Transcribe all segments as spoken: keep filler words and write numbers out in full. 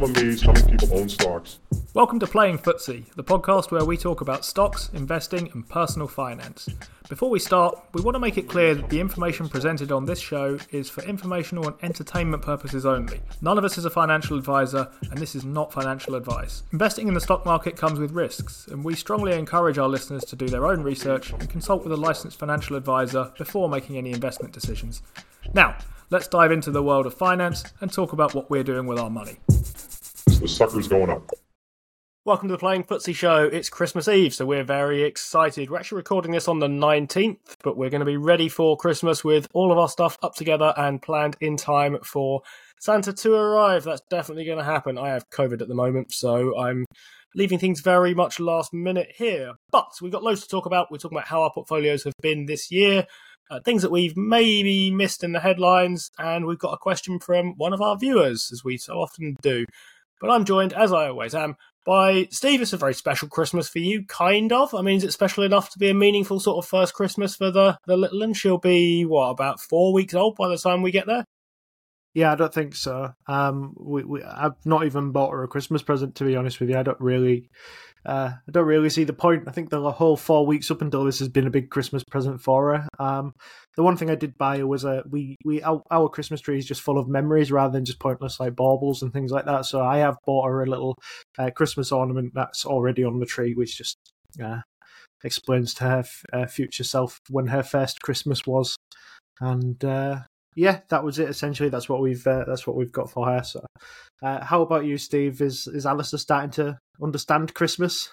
amazed how many people own stocks. Welcome to Playing Footsie, the podcast where we talk about stocks, investing and personal finance. Before we start, we want to make it clear that the information presented on this show is for informational and entertainment purposes only. None of us is a financial advisor, and this is not financial advice. Investing in the stock market comes with risks, and we strongly encourage our listeners to do their own research and consult with a licensed financial advisor before making any investment decisions. Now, let's dive into the world of finance and talk about what we're doing with our money. The sucker's going up. Welcome to the Playing Footsie Show. It's Christmas Eve, so we're very excited. We're actually recording this on the nineteenth, but we're going to be ready for Christmas with all of our stuff up together and planned in time for Santa to arrive. That's definitely going to happen. I have COVID at the moment, so I'm leaving things very much last minute here. But we've got loads to talk about. We're talking about how our portfolios have been this year, uh, things that we've maybe missed in the headlines, and we've got a question from one of our viewers, as we so often do. But I'm joined, as I always am, by Steve. It's a very special Christmas for you, kind of. I mean, is it special enough to be a meaningful sort of first Christmas for the, the little one? She'll be, what, about four weeks old by the time we get there? Yeah, I don't think so. Um, we, we, I've not even bought her a Christmas present, to be honest with you. I don't really, uh, I don't really see the point. I think the whole four weeks up until this has been a big Christmas present for her. Um, the one thing I did buy her was a we we our, our Christmas tree is just full of memories rather than just pointless like baubles and things like that. So I have bought her a little uh, Christmas ornament that's already on the tree, which just uh, explains to her uh, future self when her first Christmas was, and. Uh, Yeah, that was it. Essentially, that's what we've uh, that's what we've got for her. So, uh, how about you, Steve? Is is Alistair starting to understand Christmas?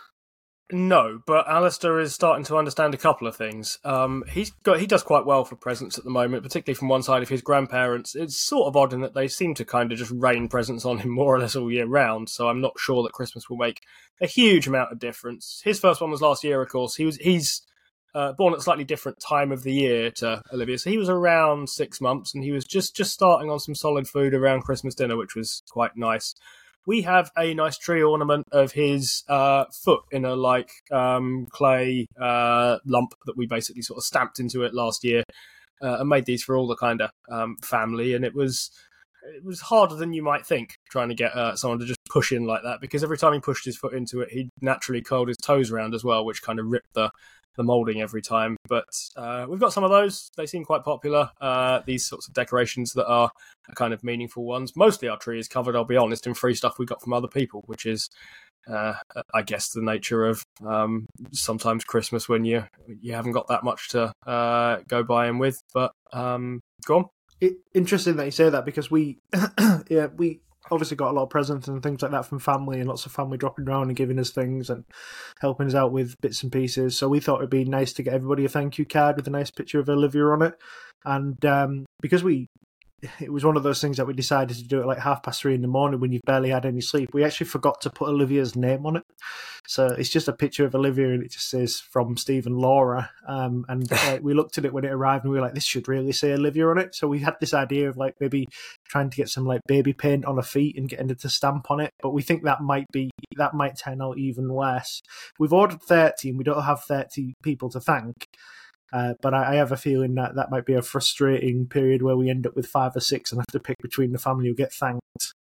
No, but Alistair is starting to understand a couple of things. Um, he's got he does quite well for presents at the moment, particularly from one side of his grandparents. It's sort of odd in that they seem to kind of just rain presents on him more or less all year round. So I'm not sure that Christmas will make a huge amount of difference. His first one was last year, of course. He was he's. Uh, born at a slightly different time of the year to Olivia. So he was around six months and he was just, just starting on some solid food around Christmas dinner, which was quite nice. We have a nice tree ornament of his uh, foot in a like um, clay uh, lump that we basically sort of stamped into it last year uh, and made these for all the kind of um, family. And it was it was harder than you might think trying to get uh, someone to just push in like that, because every time he pushed his foot into it, he naturally curled his toes around as well, which kind of ripped the the moulding every time. But uh, we've got some of those. They seem quite popular, uh, these sorts of decorations that are kind of meaningful ones. Mostly our tree is covered, I'll be honest, in free stuff we got from other people, which is, uh, I guess, the nature of um, sometimes Christmas when you you haven't got that much to uh, go buying with. But um, go on. It, interesting that you say that, because we, yeah, we obviously got a lot of presents and things like that from family, and lots of family dropping around and giving us things and helping us out with bits and pieces. So we thought it'd be nice to get everybody a thank you card with a nice picture of Olivia on it. And um, because we, it was one of those things that we decided to do at like half past three in the morning when you've barely had any sleep. We actually forgot to put Olivia's name on it. So it's just a picture of Olivia and it just says from Steve and Laura. Um, and uh, we looked at it when it arrived and we were like, this should really say Olivia on it. So we had this idea of like maybe trying to get some like baby paint on her feet and getting it to stamp on it. But we think that might be, that might turn out even worse. We've ordered thirty and we don't have thirty people to thank. Uh, but I, I have a feeling that that might be a frustrating period where we end up with five or six and have to pick between the family who get thanked.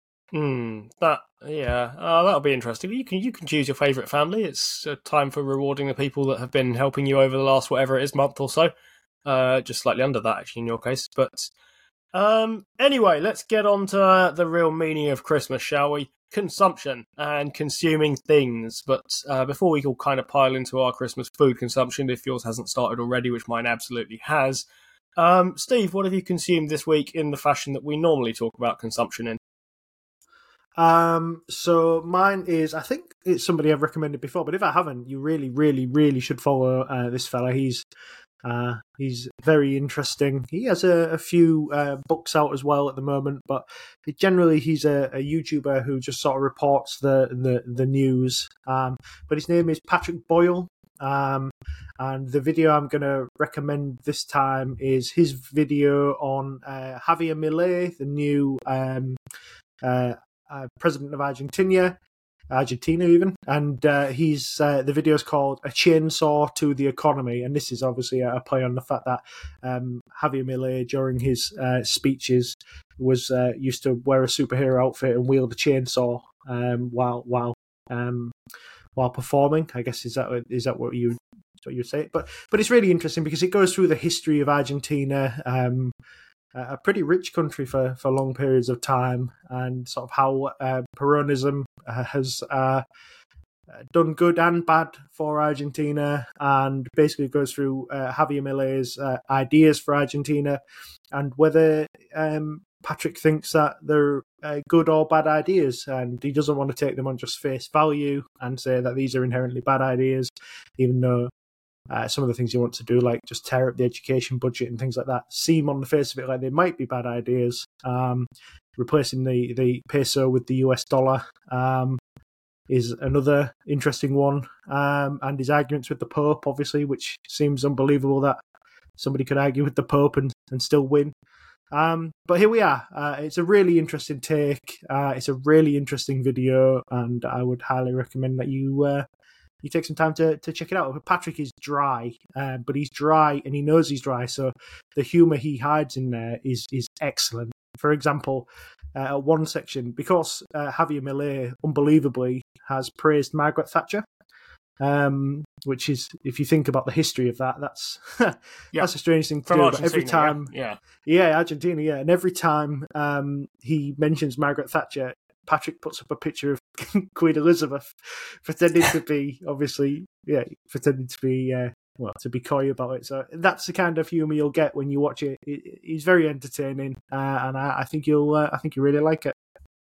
Hmm. That yeah. Uh, that'll be interesting. You can you can choose your favourite family. It's a time for rewarding the people that have been helping you over the last whatever it is month or so. Uh, just slightly under that actually in your case. But um. Anyway, let's get on to the real meaning of Christmas, shall we? Consumption and consuming things. But uh, before we all kind of pile into our Christmas food consumption, if yours hasn't started already, which mine absolutely has, um, Steve, what have you consumed this week in the fashion that we normally talk about consumption in? Um, so mine is, I think it's somebody I've recommended before, but if I haven't, you really, really, really should follow uh, this fella. He's Uh, he's very interesting. He has a, a few uh, books out as well at the moment, but generally he's a, a YouTuber who just sort of reports the the, the news. Um, but his name is Patrick Boyle. Um, and the video I'm going to recommend this time is his video on uh, Javier Milei, the new um, uh, uh, president of Argentina. Argentina even, and uh, he's uh, the video is called "A Chainsaw to the Economy," and this is obviously a play on the fact that um, Javier Milei during his uh, speeches was uh, used to wear a superhero outfit and wield a chainsaw um, while while um, while performing. I guess is that is that what you what you say? But but it's really interesting because it goes through the history of Argentina. Um, a pretty rich country for, for long periods of time, and sort of how uh, Peronism uh, has uh, done good and bad for Argentina, and basically goes through uh, Javier Milei's uh, ideas for Argentina, and whether um, Patrick thinks that they're uh, good or bad ideas, and he doesn't want to take them on just face value and say that these are inherently bad ideas, even though Uh, some of the things you want to do, like just tear up the education budget and things like that, seem on the face of it like they might be bad ideas. Um, replacing the, the peso with the U S dollar um, is another interesting one. Um, and his arguments with the Pope, obviously, which seems unbelievable that somebody could argue with the Pope and, and still win. Um, but here we are. Uh, it's a really interesting take. Uh, it's a really interesting video, and I would highly recommend that you... Uh, You take some time to, to check it out. Patrick is dry, uh, but he's dry and he knows he's dry. So the humour he hides in there is is excellent. For example, uh, one section, because uh, Javier Milei unbelievably has praised Margaret Thatcher, um, which is, if you think about the history of that, that's yeah. that's a strange thing to From do. Argentina, but every time, yeah, yeah, yeah, Argentina, yeah, and every time um, he mentions Margaret Thatcher, Patrick puts up a picture of Queen Elizabeth, pretending to be, obviously, yeah, pretending to be, uh, well, to be coy about it. So that's the kind of humour you'll get when you watch it. He's very entertaining, uh, and I, I think you'll, uh, I think you really like it.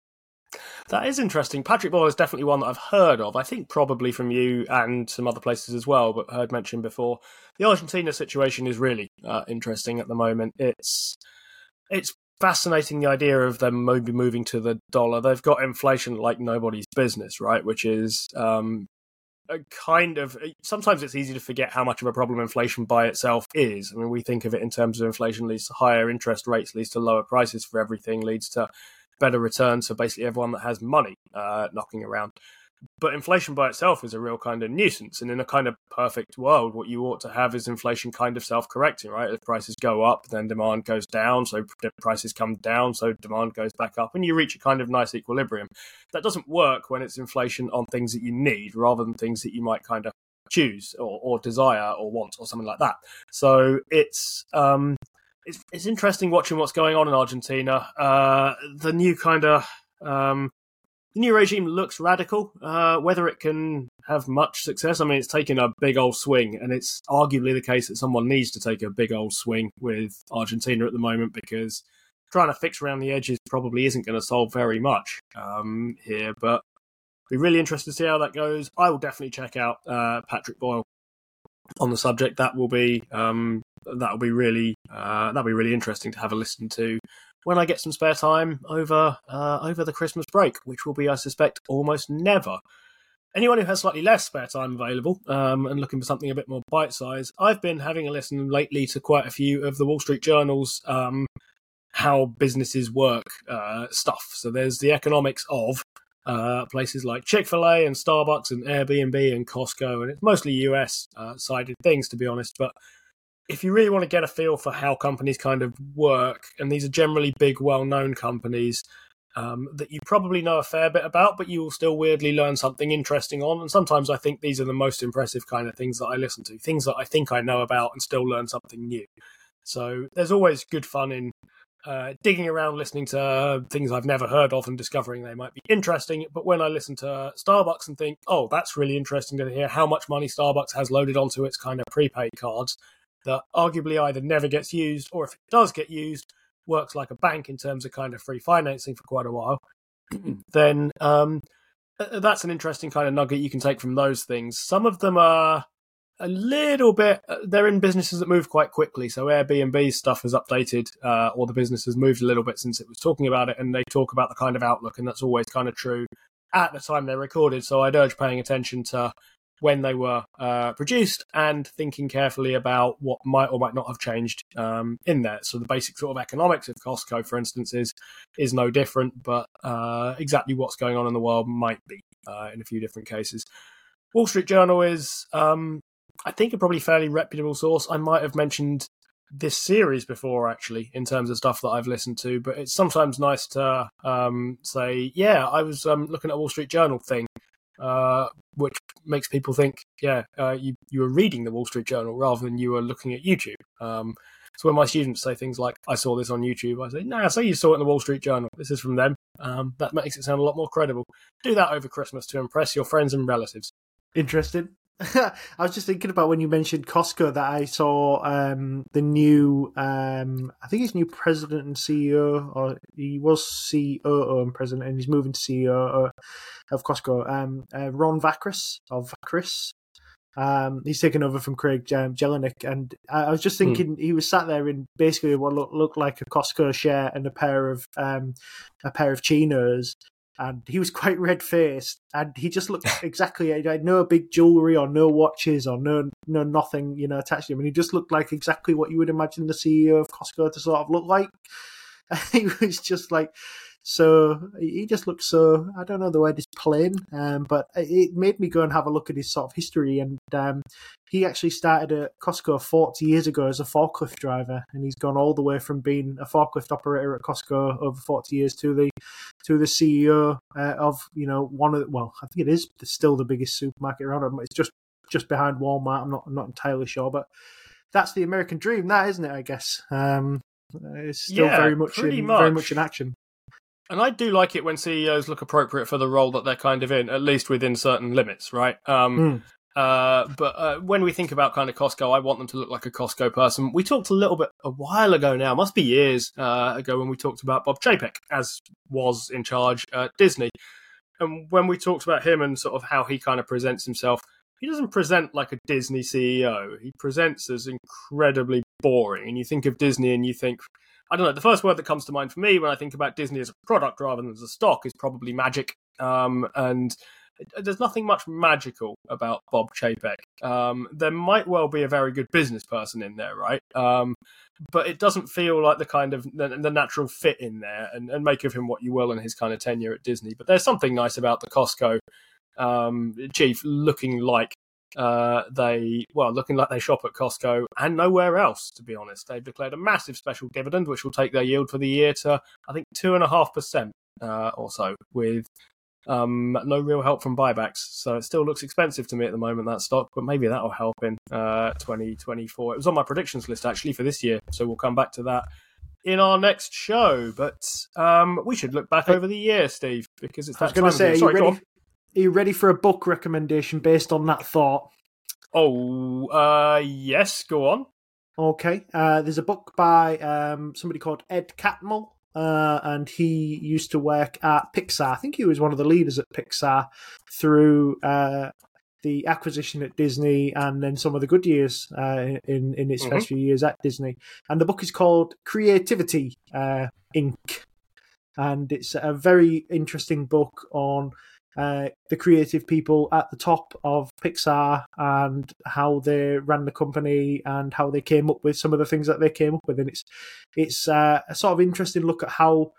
That is interesting. Patrick Boyle is definitely one that I've heard of. I think probably from you and some other places as well, but heard mentioned before. The Argentina situation is really uh, interesting at the moment. It's, it's. fascinating, the idea of them maybe moving to the dollar. They've got inflation like nobody's business, right? Which is um, a kind of... Sometimes it's easy to forget how much of a problem inflation by itself is. I mean, we think of it in terms of inflation leads to higher interest rates, leads to lower prices for everything, leads to better returns for basically everyone that has money uh, knocking around. But inflation by itself is a real kind of nuisance. And in a kind of perfect world, what you ought to have is inflation kind of self-correcting, right? If prices go up, then demand goes down. So prices come down, so demand goes back up. And you reach a kind of nice equilibrium. That doesn't work when it's inflation on things that you need rather than things that you might kind of choose or, or desire or want or something like that. So it's... Um, it's, it's interesting watching what's going on in Argentina. Uh, the new kind of... Um, The new regime looks radical. Uh, whether it can have much success, I mean, it's taken a big old swing, and it's arguably the case that someone needs to take a big old swing with Argentina at the moment, because trying to fix around the edges probably isn't going to solve very much um, here. But be really interested to see how that goes. I will definitely check out uh, Patrick Boyle on the subject. That will be um, that will be really uh, that'll be really interesting to have a listen to when I get some spare time over uh, over the Christmas break, which will be, I suspect, almost never. Anyone who has slightly less spare time available um, and looking for something a bit more bite-sized, I've been having a listen lately to quite a few of the Wall Street Journal's um, how businesses work uh, stuff. So there's the economics of uh, places like Chick-fil-A and Starbucks and Airbnb and Costco, and it's mostly U S-sided uh, things, to be honest, but if you really want to get a feel for how companies kind of work, and these are generally big, well-known companies um, that you probably know a fair bit about, but you will still weirdly learn something interesting on. And sometimes I think these are the most impressive kind of things that I listen to, things that I think I know about and still learn something new. So there's always good fun in uh, digging around, listening to things I've never heard of and discovering they might be interesting. But when I listen to Starbucks and think, oh, that's really interesting to hear how much money Starbucks has loaded onto its kind of prepaid cards, that arguably either never gets used, or if it does get used, works like a bank in terms of kind of free financing for quite a while, then um, that's an interesting kind of nugget you can take from those things. Some of them are a little bit, they're in businesses that move quite quickly. So Airbnb stuff has updated, uh, or the business has moved a little bit since it was talking about it, and they talk about the kind of outlook, and that's always kind of true at the time they're recorded. So I'd urge paying attention to when they were uh, produced and thinking carefully about what might or might not have changed um, in there. So the basic sort of economics of Costco, for instance, is is no different, but uh, exactly what's going on in the world might be. uh, in a few different cases. Wall Street Journal is, um, I think, a probably fairly reputable source. I might have mentioned this series before, actually, in terms of stuff that I've listened to, but it's sometimes nice to um, say, yeah, I was um, looking at a Wall Street Journal thing, uh, which makes people think, yeah, uh, you, you were reading the Wall Street Journal rather than you were looking at YouTube. Um, so when my students say things like, I saw this on YouTube, I say, no, nah, say you saw it in the Wall Street Journal. This is from them. Um, that makes it sound a lot more credible. Do that over Christmas to impress your friends and relatives. Interesting. I was just thinking about when you mentioned Costco that I saw um, the new, um, I think he's new president and C E O, or he was C O O and president, and he's moving to C E O of Costco. Um, uh, Ron Vakris, or Vakris. Um, he's taken over from Craig um, Jelinek, and I, I was just thinking hmm. he was sat there in basically what looked, looked like a Costco shirt and a pair of um, a pair of chinos. And he was quite red-faced, and he just looked exactly. He had no big jewelry or no watches or no no nothing, you know, attached to him. And he just looked like exactly what you would imagine the C E O of Costco to sort of look like. He was just like, so he just looked so. I don't know the word is plain, um, but it made me go and have a look at his sort of history. And um, he actually started at Costco forty years ago as a forklift driver, and he's gone all the way from being a forklift operator at Costco over forty years to the to the C E O uh, of, you know, one of the, well, I think it is still the biggest supermarket around. It's just just behind Walmart. I'm not I'm not entirely sure, but that's the American dream, that isn't it? I guess um, it's still yeah, very much in, much. very much in action. And I do like it when C E Os look appropriate for the role that they're kind of in, at least within certain limits, right? Um, mm. uh, but uh, when we think about kind of Costco, I want them to look like a Costco person. We talked a little bit a while ago now, must be years uh, ago, when we talked about Bob Chapek, as was in charge at Disney. And when we talked about him and sort of how he kind of presents himself, he doesn't present like a Disney C E O. He presents as incredibly boring. And you think of Disney and you think, I don't know, the first word that comes to mind for me when I think about Disney as a product rather than as a stock is probably magic. Um, and there's nothing much magical about Bob Chapek. Um, there might well be a very good business person in there, right? Um, but it doesn't feel like the kind of the, the natural fit in there, and, and make of him what you will in his kind of tenure at Disney. But there's something nice about the Costco um, chief looking like Uh, they, well, looking like they shop at Costco and nowhere else, to be honest. They've declared a massive special dividend, which will take their yield for the year to, I think, two point five percent uh, or so, with um, no real help from buybacks. So it still looks expensive to me at the moment, that stock, but maybe that'll help in uh, twenty twenty-four. It was on my predictions list, actually, for this year, so we'll come back to that in our next show. But um, we should look back over the year, Steve, because it's that time. I was going to say, Sorry, go on. Are you ready for a book recommendation based on that thought? Oh, uh, yes, go on. Okay. Uh, there's a book by um, somebody called Ed Catmull, uh, and he used to work at Pixar. I think he was one of the leaders at Pixar through uh, the acquisition at Disney and then some of the good years uh, in, in its mm-hmm. first few years at Disney. And the book is called Creativity, uh, Incorporated. And it's a very interesting book on Uh, the creative people at the top of Pixar and how they ran the company and how they came up with some of the things that they came up with. And it's it's uh, a sort of interesting look at how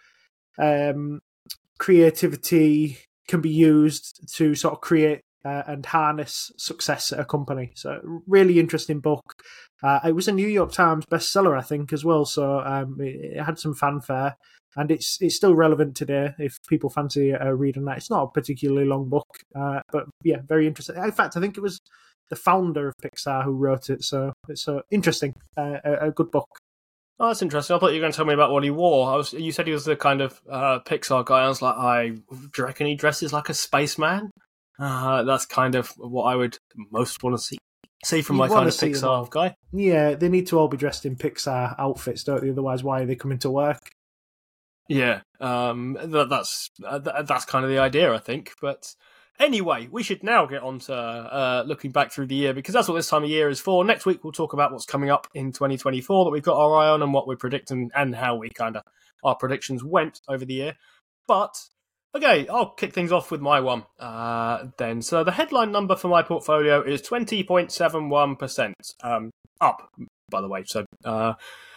um, creativity can be used to sort of create uh, and harness success at a company. So really interesting book. Uh, it was a New York Times bestseller, I think, as well. So um, it, it had some fanfare. And it's it's still relevant today if people fancy uh, reading that. It's not a particularly long book, uh, but yeah, very interesting. In fact, I think it was the founder of Pixar who wrote it, so it's uh, interesting, uh, a, a good book. Oh, that's interesting. I thought you were going to tell me about what he wore. I was. You said he was the kind of uh, Pixar guy. I was like, I do you reckon he dresses like a spaceman? Uh, that's kind of what I would most want to see. See from you my kind of Pixar guy. Yeah, they need to all be dressed in Pixar outfits, don't they? Otherwise, why are they coming to work? Yeah, um, that, that's uh, that's kind of the idea, I think. But anyway, we should now get on to uh, looking back through the year, because that's what this time of year is for. Next week, we'll talk about what's coming up in twenty twenty-four that we've got our eye on and what we're predicting and how we kind of our predictions went over the year. But okay, I'll kick things off with my one uh, then. So the headline number for my portfolio is twenty point seven one percent um, up, by the way. So. Uh,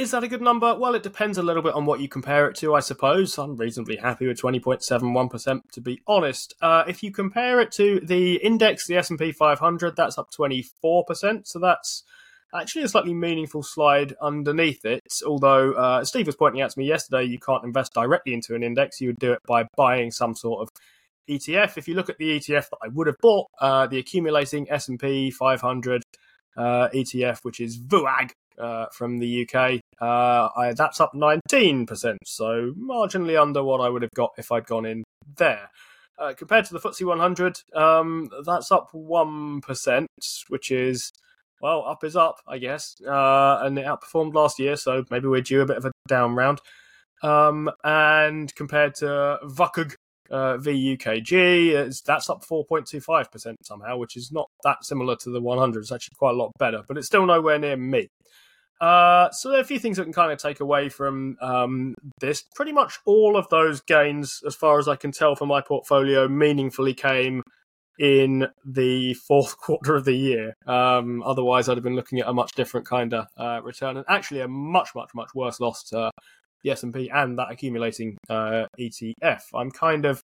Is that a good number? Well, it depends a little bit on what you compare it to, I suppose. I'm reasonably happy with twenty point seven one percent, to be honest. Uh, if you compare it to the index, the S and P five hundred, that's up twenty-four percent, so that's actually a slightly meaningful slide underneath it, although uh, Steve was pointing out to me yesterday you can't invest directly into an index. You would do it by buying some sort of E T F. If you look at the E T F that I would have bought, uh, the accumulating S and P five hundred uh, E T F, which is V U A G uh, from the U K, uh, I, that's up nineteen percent, so marginally under what I would have got if I'd gone in there. Uh, compared to the F T S E one hundred, um, that's up one percent, which is, well, up is up, I guess, uh, and it outperformed last year, so maybe we're due a bit of a down round. Um, and compared to V U K G, uh, V U K G, it's, that's up four point two five percent somehow, which is not that similar to the one hundred. It's actually quite a lot better, but it's still nowhere near me. Uh, so there are a few things that can kind of take away from um, this. Pretty much all of those gains, as far as I can tell from my portfolio, meaningfully came in the fourth quarter of the year. Um, otherwise, I'd have been looking at a much different kind of uh, return, and actually a much, much, much worse loss to the S and P and that accumulating uh, E T F. I'm kind of,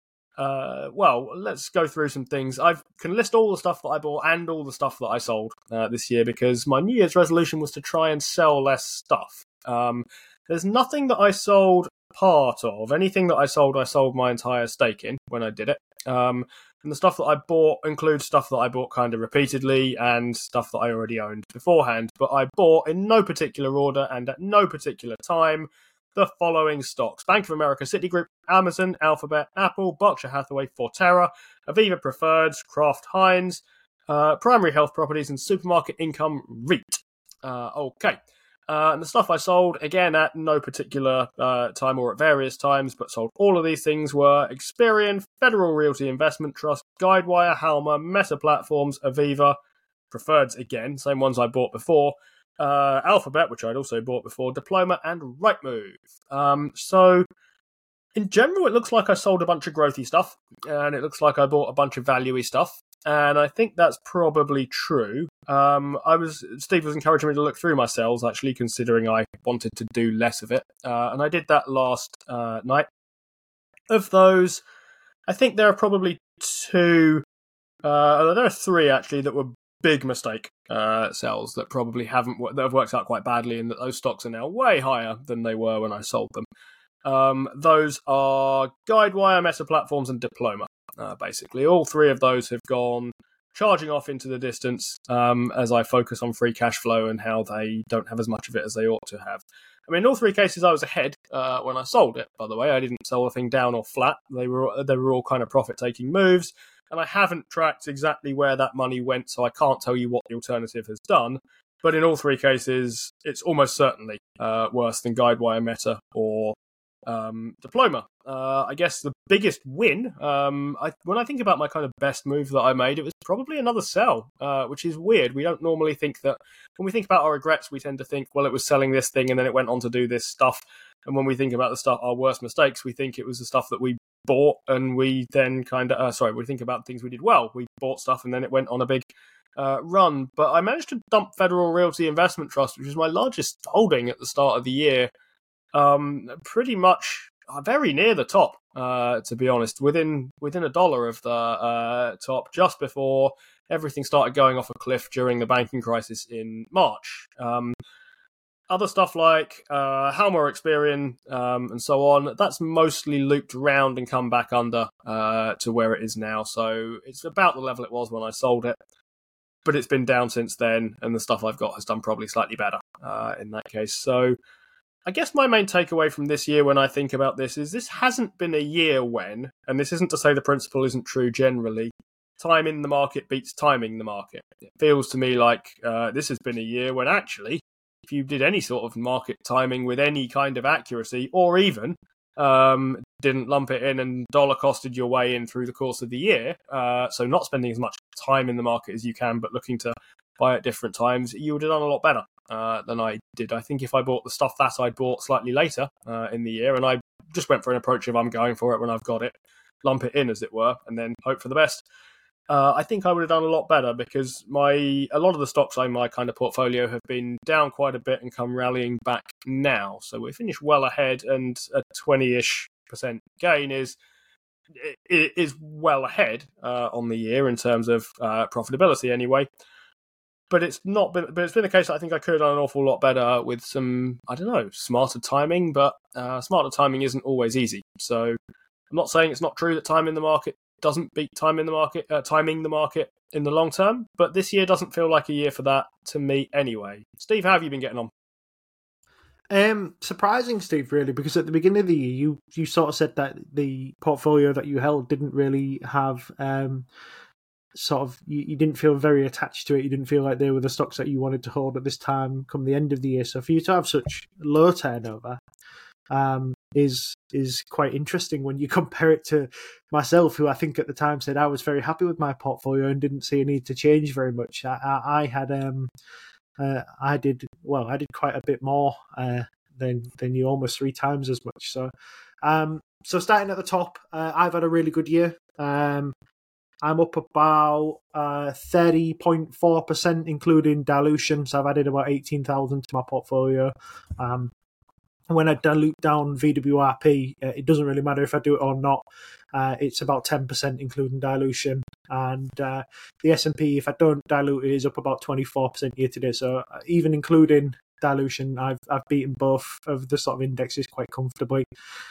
uh, well, let's go through some things. I can list all the stuff that I bought and all the stuff that I sold uh, this year, because my New Year's resolution was to try and sell less stuff. Um, there's nothing that I sold part of. Anything that I sold, I sold my entire stake in when I did it. Um, and the stuff that I bought includes stuff that I bought kind of repeatedly and stuff that I already owned beforehand. But I bought in no particular order and at no particular time the following stocks: Bank of America, Citigroup, Amazon, Alphabet, Apple, Berkshire Hathaway, Forterra, Aviva Preferreds, Kraft Heinz, uh, Primary Health Properties, and Supermarket Income REIT. Uh, okay. Uh, and the stuff I sold, again, at no particular uh, time or at various times, but sold all of these things, were Experian, Federal Realty Investment Trust, Guidewire, Halma, Meta Platforms, Aviva, Preferreds again, same ones I bought before, uh, Alphabet, which I'd also bought before, Diploma, and Rightmove. Um, so, in general, it looks like I sold a bunch of growthy stuff, and it looks like I bought a bunch of value-y stuff. And I think that's probably true. Um, I was Steve was encouraging me to look through my sales, actually, considering I wanted to do less of it. Uh, and I did that last uh, night. Of those, I think there are probably two, uh, there are three, actually, that were big mistake uh, sales that probably haven't, that have worked out quite badly, and that those stocks are now way higher than they were when I sold them. Um, those are Guidewire, Meta Platforms, and Diploma. Uh, basically, all three of those have gone charging off into the distance um, as I focus on free cash flow and how they don't have as much of it as they ought to have. I mean, in all three cases, I was ahead uh, when I sold it, by the way. I didn't sell the thing down or flat. They were they were all kind of profit-taking moves, and I haven't tracked exactly where that money went, so I can't tell you what the alternative has done. But in all three cases, it's almost certainly uh, worse than Guidewire, Meta, or Um, Diploma. Uh, I guess the biggest win, um, I, when I think about my kind of best move that I made, it was probably another sell, uh, which is weird. We don't normally think that, when we think about our regrets, we tend to think, well, it was selling this thing and then it went on to do this stuff. And when we think about the stuff, our worst mistakes, we think it was the stuff that we bought and we then kind of, uh, sorry, we think about things we did well. We bought stuff and then it went on a big uh, run. But I managed to dump Federal Realty Investment Trust, which was my largest holding at the start of the year, Um, pretty much uh, very near the top, uh, to be honest, within within a dollar of the uh, top, just before everything started going off a cliff during the banking crisis in March. Um, other stuff like uh, Halma, Experian, um, and so on, that's mostly looped around and come back under uh, to where it is now. So it's about the level it was when I sold it, but it's been down since then, and the stuff I've got has done probably slightly better uh, in that case. So I guess my main takeaway from this year when I think about this is this hasn't been a year when, and this isn't to say the principle isn't true generally, time in the market beats timing the market. It feels to me like uh, this has been a year when actually, if you did any sort of market timing with any kind of accuracy, or even um, didn't lump it in and dollar costed your way in through the course of the year, uh, so not spending as much time in the market as you can, but looking to buy at different times, you would have done a lot better uh, than I did. I think if I bought the stuff that I bought slightly later uh, in the year, and I just went for an approach of I'm going for it when I've got it, lump it in as it were, and then hope for the best, uh, I think I would have done a lot better because my a lot of the stocks in my kind of portfolio have been down quite a bit and come rallying back now. So we finished well ahead, and a twenty-ish percent gain is is well ahead uh, on the year in terms of uh, profitability, anyway. But it's not been. But it's been a case that I think I could have done an awful lot better with some, I don't know, smarter timing. But uh, smarter timing isn't always easy. So I'm not saying it's not true that time in the market doesn't beat time in the market, uh, timing the market in the long term. But this year doesn't feel like a year for that to me, anyway. Steve, how have you been getting on? Um, surprising, Steve, really, because at the beginning of the year, you you sort of said that the portfolio that you held didn't really have um. Sort of, you, you didn't feel very attached to it. You didn't feel like they were the stocks that you wanted to hold at this time come the end of the year. So for you to have such low turnover um, is is quite interesting when you compare it to myself, who I think at the time said I was very happy with my portfolio and didn't see a need to change very much. I, I, I had, um, uh, I did well. I did quite a bit more uh, than than you, almost three times as much. So, um, so starting at the top, uh, I've had a really good year. Um, I'm up about uh, thirty point four percent, including dilution. So I've added about eighteen thousand to my portfolio. Um, when I dilute down V W R P, uh, it doesn't really matter if I do it or not. Uh, it's about ten percent, including dilution. And uh, the S and P, if I don't dilute it, is up about twenty-four percent year to date. So even including dilution, I've I've beaten both of the sort of indexes quite comfortably.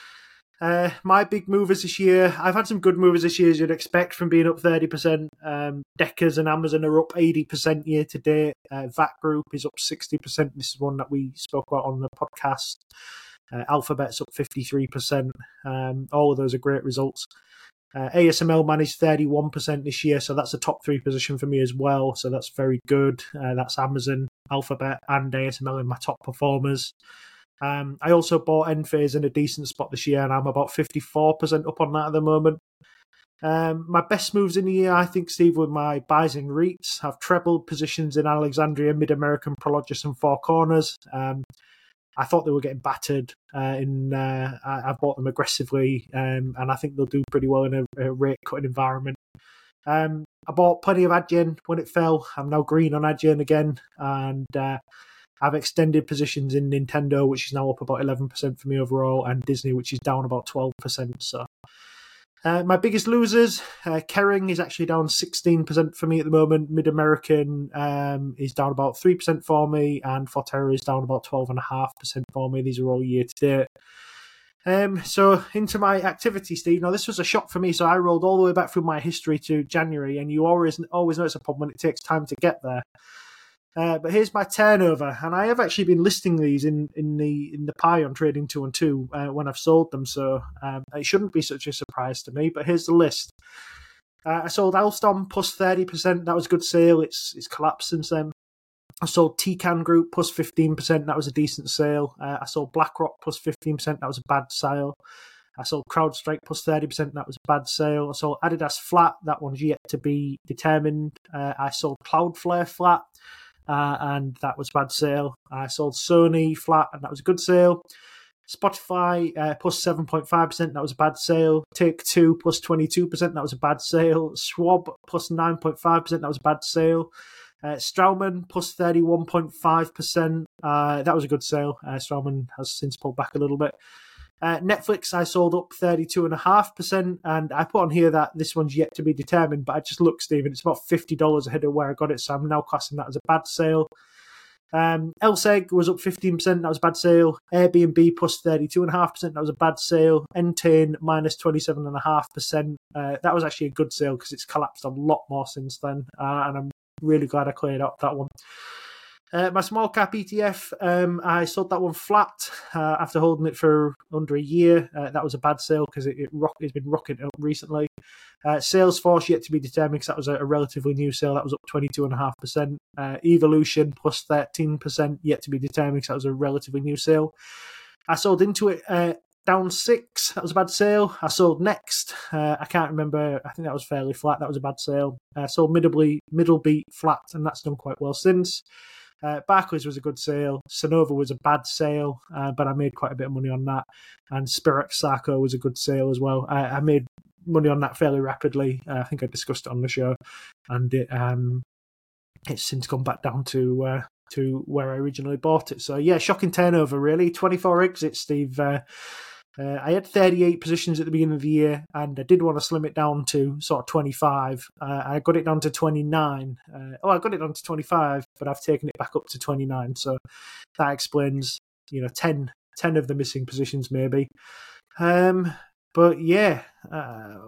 Uh, my big movers this year, I've had some good movers this year, as you'd expect from being up thirty percent. Um, Deckers and Amazon are up eighty percent year to date. Uh, V A C Group is up sixty percent. This is one that we spoke about on the podcast. Uh, Alphabet's up fifty-three percent. Um, all of those are great results. Uh, A S M L managed thirty-one percent this year, so that's a top three position for me as well. So that's very good. Uh, that's Amazon, Alphabet, and A S M L in my top performers. Um, I also bought Enphase in a decent spot this year, and I'm about fifty-four percent up on that at the moment. Um, my best moves in the year, I think, Steve, were my buys in REITs. I've trebled positions in Alexandria, Mid-American, Prologis, and Four Corners. Um, I thought they were getting battered. Uh, in uh, I, I bought them aggressively, um, and I think they'll do pretty well in a, a rate-cutting environment. Um, I bought plenty of Adyen when it fell. I'm now green on Adyen again, and uh, I've extended positions in Nintendo, which is now up about eleven percent for me overall, and Disney, which is down about twelve percent. So, uh, my biggest losers, uh, Kering is actually down sixteen percent for me at the moment. Mid-American um, is down about three percent for me, and Forterra is down about twelve point five percent for me. These are all year to date. Um, so into my activity, Steve. Now, this was a shock for me, so I rolled all the way back through my history to January, and you always always know it's a problem when it takes time to get there. Uh, but here's my turnover, and I have actually been listing these in, in the in the pie on Trading two and two uh, when I've sold them, so um, it shouldn't be such a surprise to me. But here's the list. Uh, I sold Alstom plus thirty percent. That was a good sale. It's it's collapsed since then. I sold Tecan Group plus fifteen percent. That was a decent sale. Uh, I sold BlackRock plus fifteen percent. That was a bad sale. I sold CrowdStrike plus thirty percent. That was a bad sale. I sold Adidas flat. That one's yet to be determined. Uh, I sold Cloudflare flat. Uh, and that was a bad sale. I sold Sony flat, and that was a good sale. Spotify uh, plus seven point five percent, that was a bad sale. Take-Two plus twenty-two percent, that was a bad sale. Schwab plus nine point five percent, that was a bad sale. Uh, Straumann plus thirty-one point five percent, uh, that was a good sale. Uh, Straumann has since pulled back a little bit. Uh, Netflix, I sold up thirty-two point five percent, and I put on here that this one's yet to be determined, but I just looked, Stephen, it's about fifty dollars ahead of where I got it, so I'm now classing that as a bad sale. Um, L S E G was up fifteen percent, that was a bad sale. Airbnb plus thirty-two point five percent, that was a bad sale. Entain minus twenty-seven point five percent, uh, that was actually a good sale because it's collapsed a lot more since then, uh, and I'm really glad I cleared up that one. Uh, my small cap E T F, um, I sold that one flat uh, after holding it for under a year. Uh, that was a bad sale because it, it rock, it's been rocketing up recently. Uh, Salesforce yet to be determined because that was a, a relatively new sale. That was up twenty-two point five percent. Uh, Evolution plus thirteen percent yet to be determined because that was a relatively new sale. I sold into it uh, down six. That was a bad sale. I sold Next. Uh, I can't remember. I think that was fairly flat. That was a bad sale. I uh, sold Middleby, Middleby flat, and that's done quite well since. Uh, Barclays was a good sale. Sonova was a bad sale, uh, but I made quite a bit of money on that. And Spirax Sarco was a good sale as well. I, I made money on that fairly rapidly. Uh, I think I discussed it on the show, and it um, it's since gone back down to uh, to where I originally bought it. So yeah, shocking turnover really. twenty-four exits, Steve. Uh, uh, I had thirty-eight positions at the beginning of the year, and I did want to slim it down to sort of twenty-five. Uh, I got it down to twenty-nine. Uh, oh, I got it down to twenty-five, but I've taken it back up to twenty-nine. So that explains, you know, ten, ten of the missing positions maybe. Um, but yeah, uh,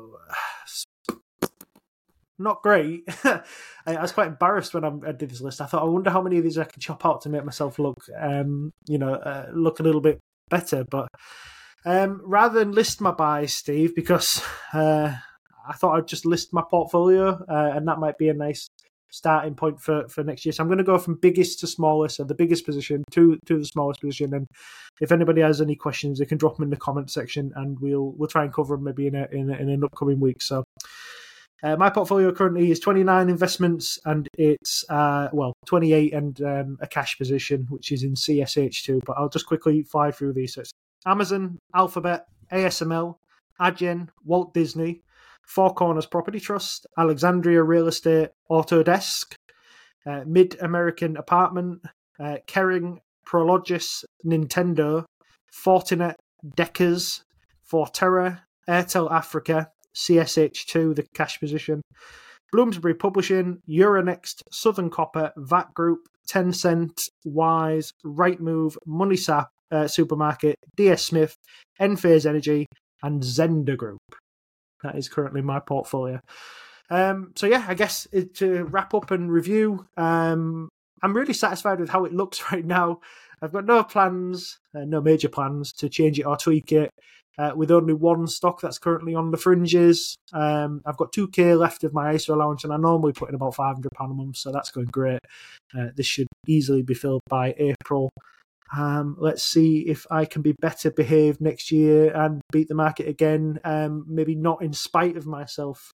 not great. I, I was quite embarrassed when I, I did this list. I thought, I wonder how many of these I can chop out to make myself look, um, you know, uh, look a little bit better. But um, rather than list my buys, Steve, because uh, I thought I'd just list my portfolio, uh, and that might be a nice starting point for, for next year. So I'm going to go from biggest to smallest, so the biggest position to to the smallest position. And if anybody has any questions, they can drop them in the comment section, and we'll we'll try and cover them maybe in a, in, a, in an upcoming week. So. Uh, my portfolio currently is twenty-nine investments, and it's, uh, well, twenty-eight and um, a cash position, which is in C S H two. But I'll just quickly fly through these. So it's Amazon, Alphabet, A S M L, Adyen, Walt Disney, Four Corners Property Trust, Alexandria Real Estate, Autodesk, uh, Mid-American Apartment, uh, Kering, Prologis, Nintendo, Fortinet, Deckers, Forterra, Airtel Africa, C S H two, the cash position, Bloomsbury Publishing, Euronext, Southern Copper, V A T Group, Tencent, Wise, Rightmove, MoneySap uh, Supermarket, D S Smith, Enphase Energy, and Zender Group. That is currently my portfolio. Um, so yeah, I guess it, to wrap up and review, um, I'm really satisfied with how it looks right now. I've got no plans, uh, no major plans to change it or tweak it. Uh, with only one stock that's currently on the fringes. Um, I've got two K left of my I S A allowance, and I normally put in about five hundred pounds a month, so that's going great. Uh, this should easily be filled by April. Um, let's see if I can be better behaved next year and beat the market again, um, maybe not in spite of myself.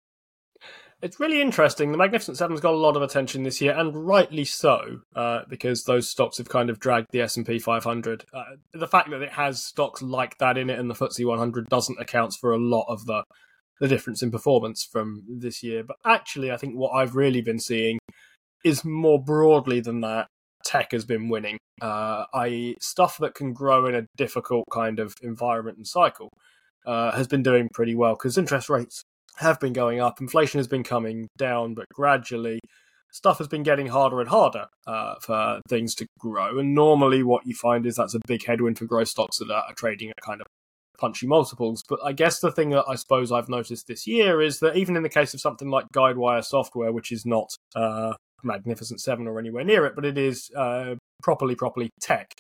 It's really interesting. The Magnificent Seven's got a lot of attention this year, and rightly so, uh, because those stocks have kind of dragged the S and P five hundred. Uh, the fact that it has stocks like that in it and the F T S E one hundred doesn't account for a lot of the, the difference in performance from this year. But actually, I think what I've really been seeing is more broadly than that, tech has been winning. Uh, that is stuff that can grow in a difficult kind of environment and cycle uh, has been doing pretty well, because interest rates have been going up, inflation has been coming down, but gradually stuff has been getting harder and harder uh, for things to grow. And normally what you find is that's a big headwind for growth stocks that are trading at kind of punchy multiples. But I guess the thing that I suppose I've noticed this year is that even in the case of something like Guidewire Software, which is not uh, Magnificent Seven or anywhere near it, but it is uh, properly, properly tech,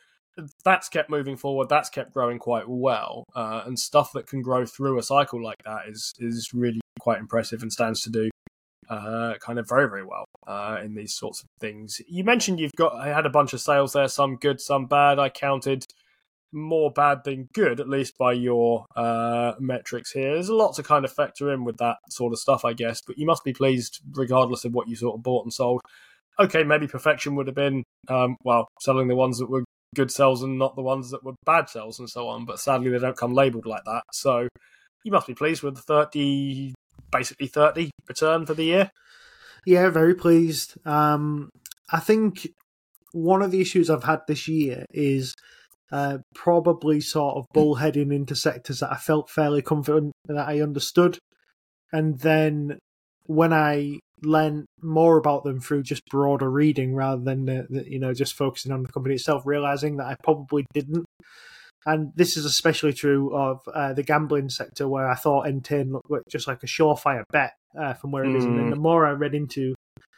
that's kept moving forward, that's kept growing quite well, uh, and stuff that can grow through a cycle like that is is really quite impressive and stands to do uh, kind of very, very well uh, in these sorts of things. You mentioned you've got I had a bunch of sales there, some good, some bad. I counted more bad than good, at least by your uh, metrics here. There's a lot to kind of factor in with that sort of stuff, I guess, but you must be pleased regardless of what you sort of bought and sold. Okay, maybe perfection would have been, um, well, selling the ones that were good sells and not the ones that were bad sells and so on, but sadly they don't come labelled like that. So you must be pleased with the thirty, basically thirty return for the year. Yeah, very pleased. Um, I think one of the issues I've had this year is uh, probably sort of bullheading into sectors that I felt fairly confident that I understood. And then when I learn more about them through just broader reading rather than the, the, you know just focusing on the company itself, realizing that I probably didn't. And this is especially true of uh, the gambling sector, where I thought Entain looked just like a surefire bet uh, from where it mm. is. And then the more I read into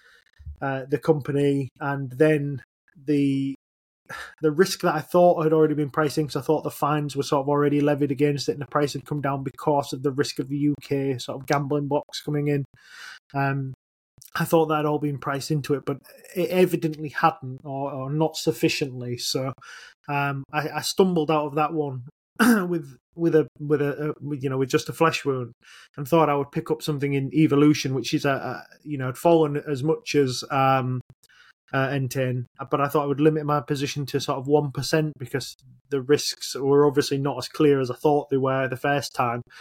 uh, the company, and then the the risk that I thought had already been pricing, because I thought the fines were sort of already levied against it, and the price had come down because of the risk of the U K sort of gambling box coming in. Um, I thought that had all been priced into it, but it evidently hadn't, or, or not sufficiently. So um, I, I stumbled out of that one with with a with a, a you know with just a flesh wound, and thought I would pick up something in Evolution, which is a, a you know had fallen as much as um, uh, Entain, but I thought I would limit my position to sort of one percent because the risks were obviously not as clear as I thought they were the first time.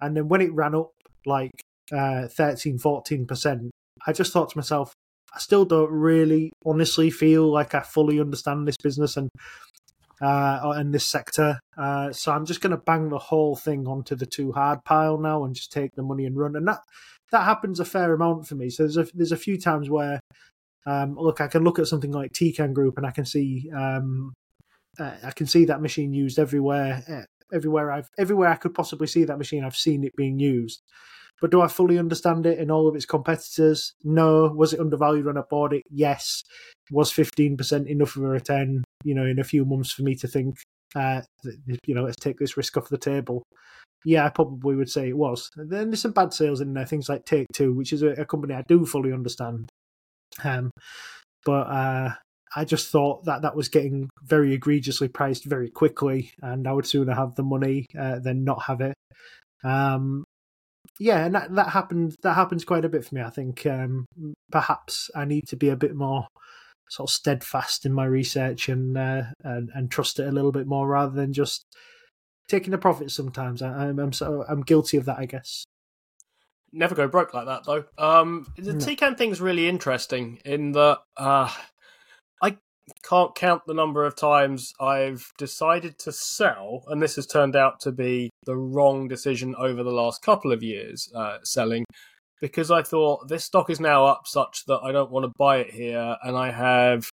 And then when it ran up like uh, thirteen, fourteen percent, I just thought to myself, I still don't really honestly feel like I fully understand this business and uh, and this sector. Uh, so I'm just going to bang the whole thing onto the too hard pile now and just take the money and run. And that that happens a fair amount for me. So there's a, there's a few times where, um, look, I can look at something like Tecan Group and I can see um, uh, I can see that machine used everywhere. Uh, everywhere I've everywhere I could possibly see that machine, I've seen it being used. But do I fully understand it in all of its competitors? No. Was it undervalued when I bought it? Yes. Was fifteen percent enough of a return, you know, in a few months for me to think, uh, you know, let's take this risk off the table? Yeah, I probably would say it was. Then there's some bad sales in there, things like Take Two, which is a, a company I do fully understand. Um, but uh, I just thought that that was getting very egregiously priced very quickly, and I would sooner have the money uh, than not have it. Um, Yeah, and that, that happened. That happens quite a bit for me. I think um, perhaps I need to be a bit more sort of steadfast in my research and, uh, and and trust it a little bit more rather than just taking the profits. Sometimes I, I'm I'm, so, I'm guilty of that, I guess. Never go broke like that, though. Um, the No. Tecan thing's really interesting in that uh, I can't count the number of times I've decided to sell, and this has turned out to be the wrong decision over the last couple of years, uh, selling, because I thought this stock is now up such that I don't want to buy it here, and I have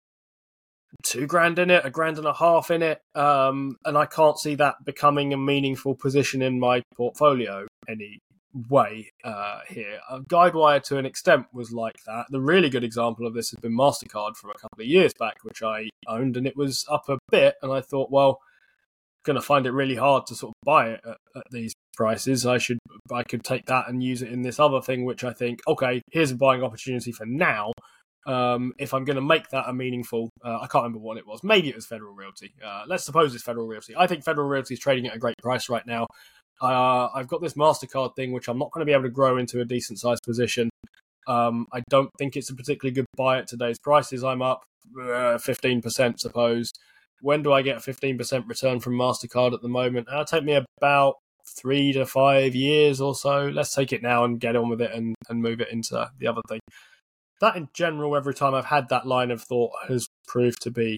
two grand in it, a grand and a half in it, um, and I can't see that becoming a meaningful position in my portfolio any way uh, here. Uh, Guidewire to an extent was like that. The really good example of this has been MasterCard from a couple of years back, which I owned, and it was up a bit, and I thought, well, going to find it really hard to sort of buy it at, at these prices. I should, I could take that and use it in this other thing, which I think, okay, here's a buying opportunity for now. Um, if I'm going to make that a meaningful, uh, I can't remember what it was. Maybe it was Federal Realty. Uh, let's suppose it's Federal Realty. I think Federal Realty is trading at a great price right now. Uh, I've got this MasterCard thing, which I'm not going to be able to grow into a decent sized position. Um, I don't think it's a particularly good buy at today's prices. I'm up uh, fifteen percent, suppose. When do I get a fifteen percent return from MasterCard at the moment? It'll take me about three to five years or so. Let's take it now and get on with it and, and move it into the other thing. That in general, every time I've had that line of thought has proved to be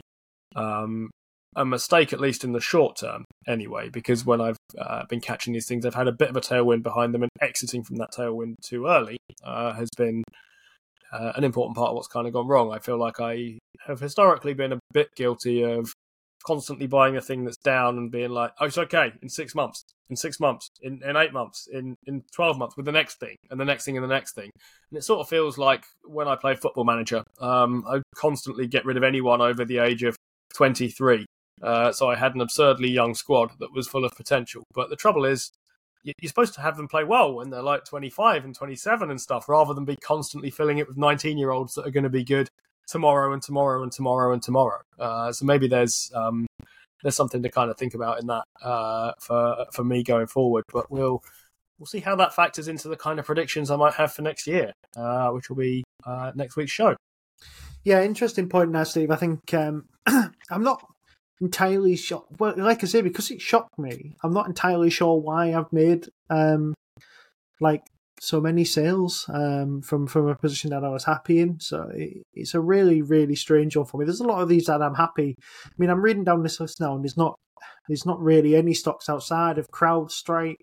um, a mistake, at least in the short term anyway, because when I've uh, been catching these things, I've had a bit of a tailwind behind them, and exiting from that tailwind too early uh, has been uh, an important part of what's kind of gone wrong. I feel like I have historically been a bit guilty of constantly buying a thing that's down and being like, oh, it's okay in six months, in six months, in, in eight months, in, in twelve months with the next thing and the next thing and the next thing. And it sort of feels like when I play Football Manager, um, I constantly get rid of anyone over the age of twenty-three. Uh, so I had an absurdly young squad that was full of potential. But the trouble is, you're supposed to have them play well when they're like twenty-five and twenty-seven and stuff, rather than be constantly filling it with nineteen-year-olds that are going to be good tomorrow and tomorrow and tomorrow and tomorrow. Uh, so maybe there's um, there's something to kind of think about in that uh, for for me going forward. But we'll we'll see how that factors into the kind of predictions I might have for next year, uh, which will be uh, next week's show. Yeah, interesting point now, Steve. I think um, I'm not entirely sure. Well, like I say, because it shocked me, I'm not entirely sure why I've made um, like so many sales um, from from a position that I was happy in. So it, it's a really, really strange one for me. There's a lot of these that I'm happy. I mean, I'm reading down this list now, and there's not there's not really any stocks outside of CrowdStrike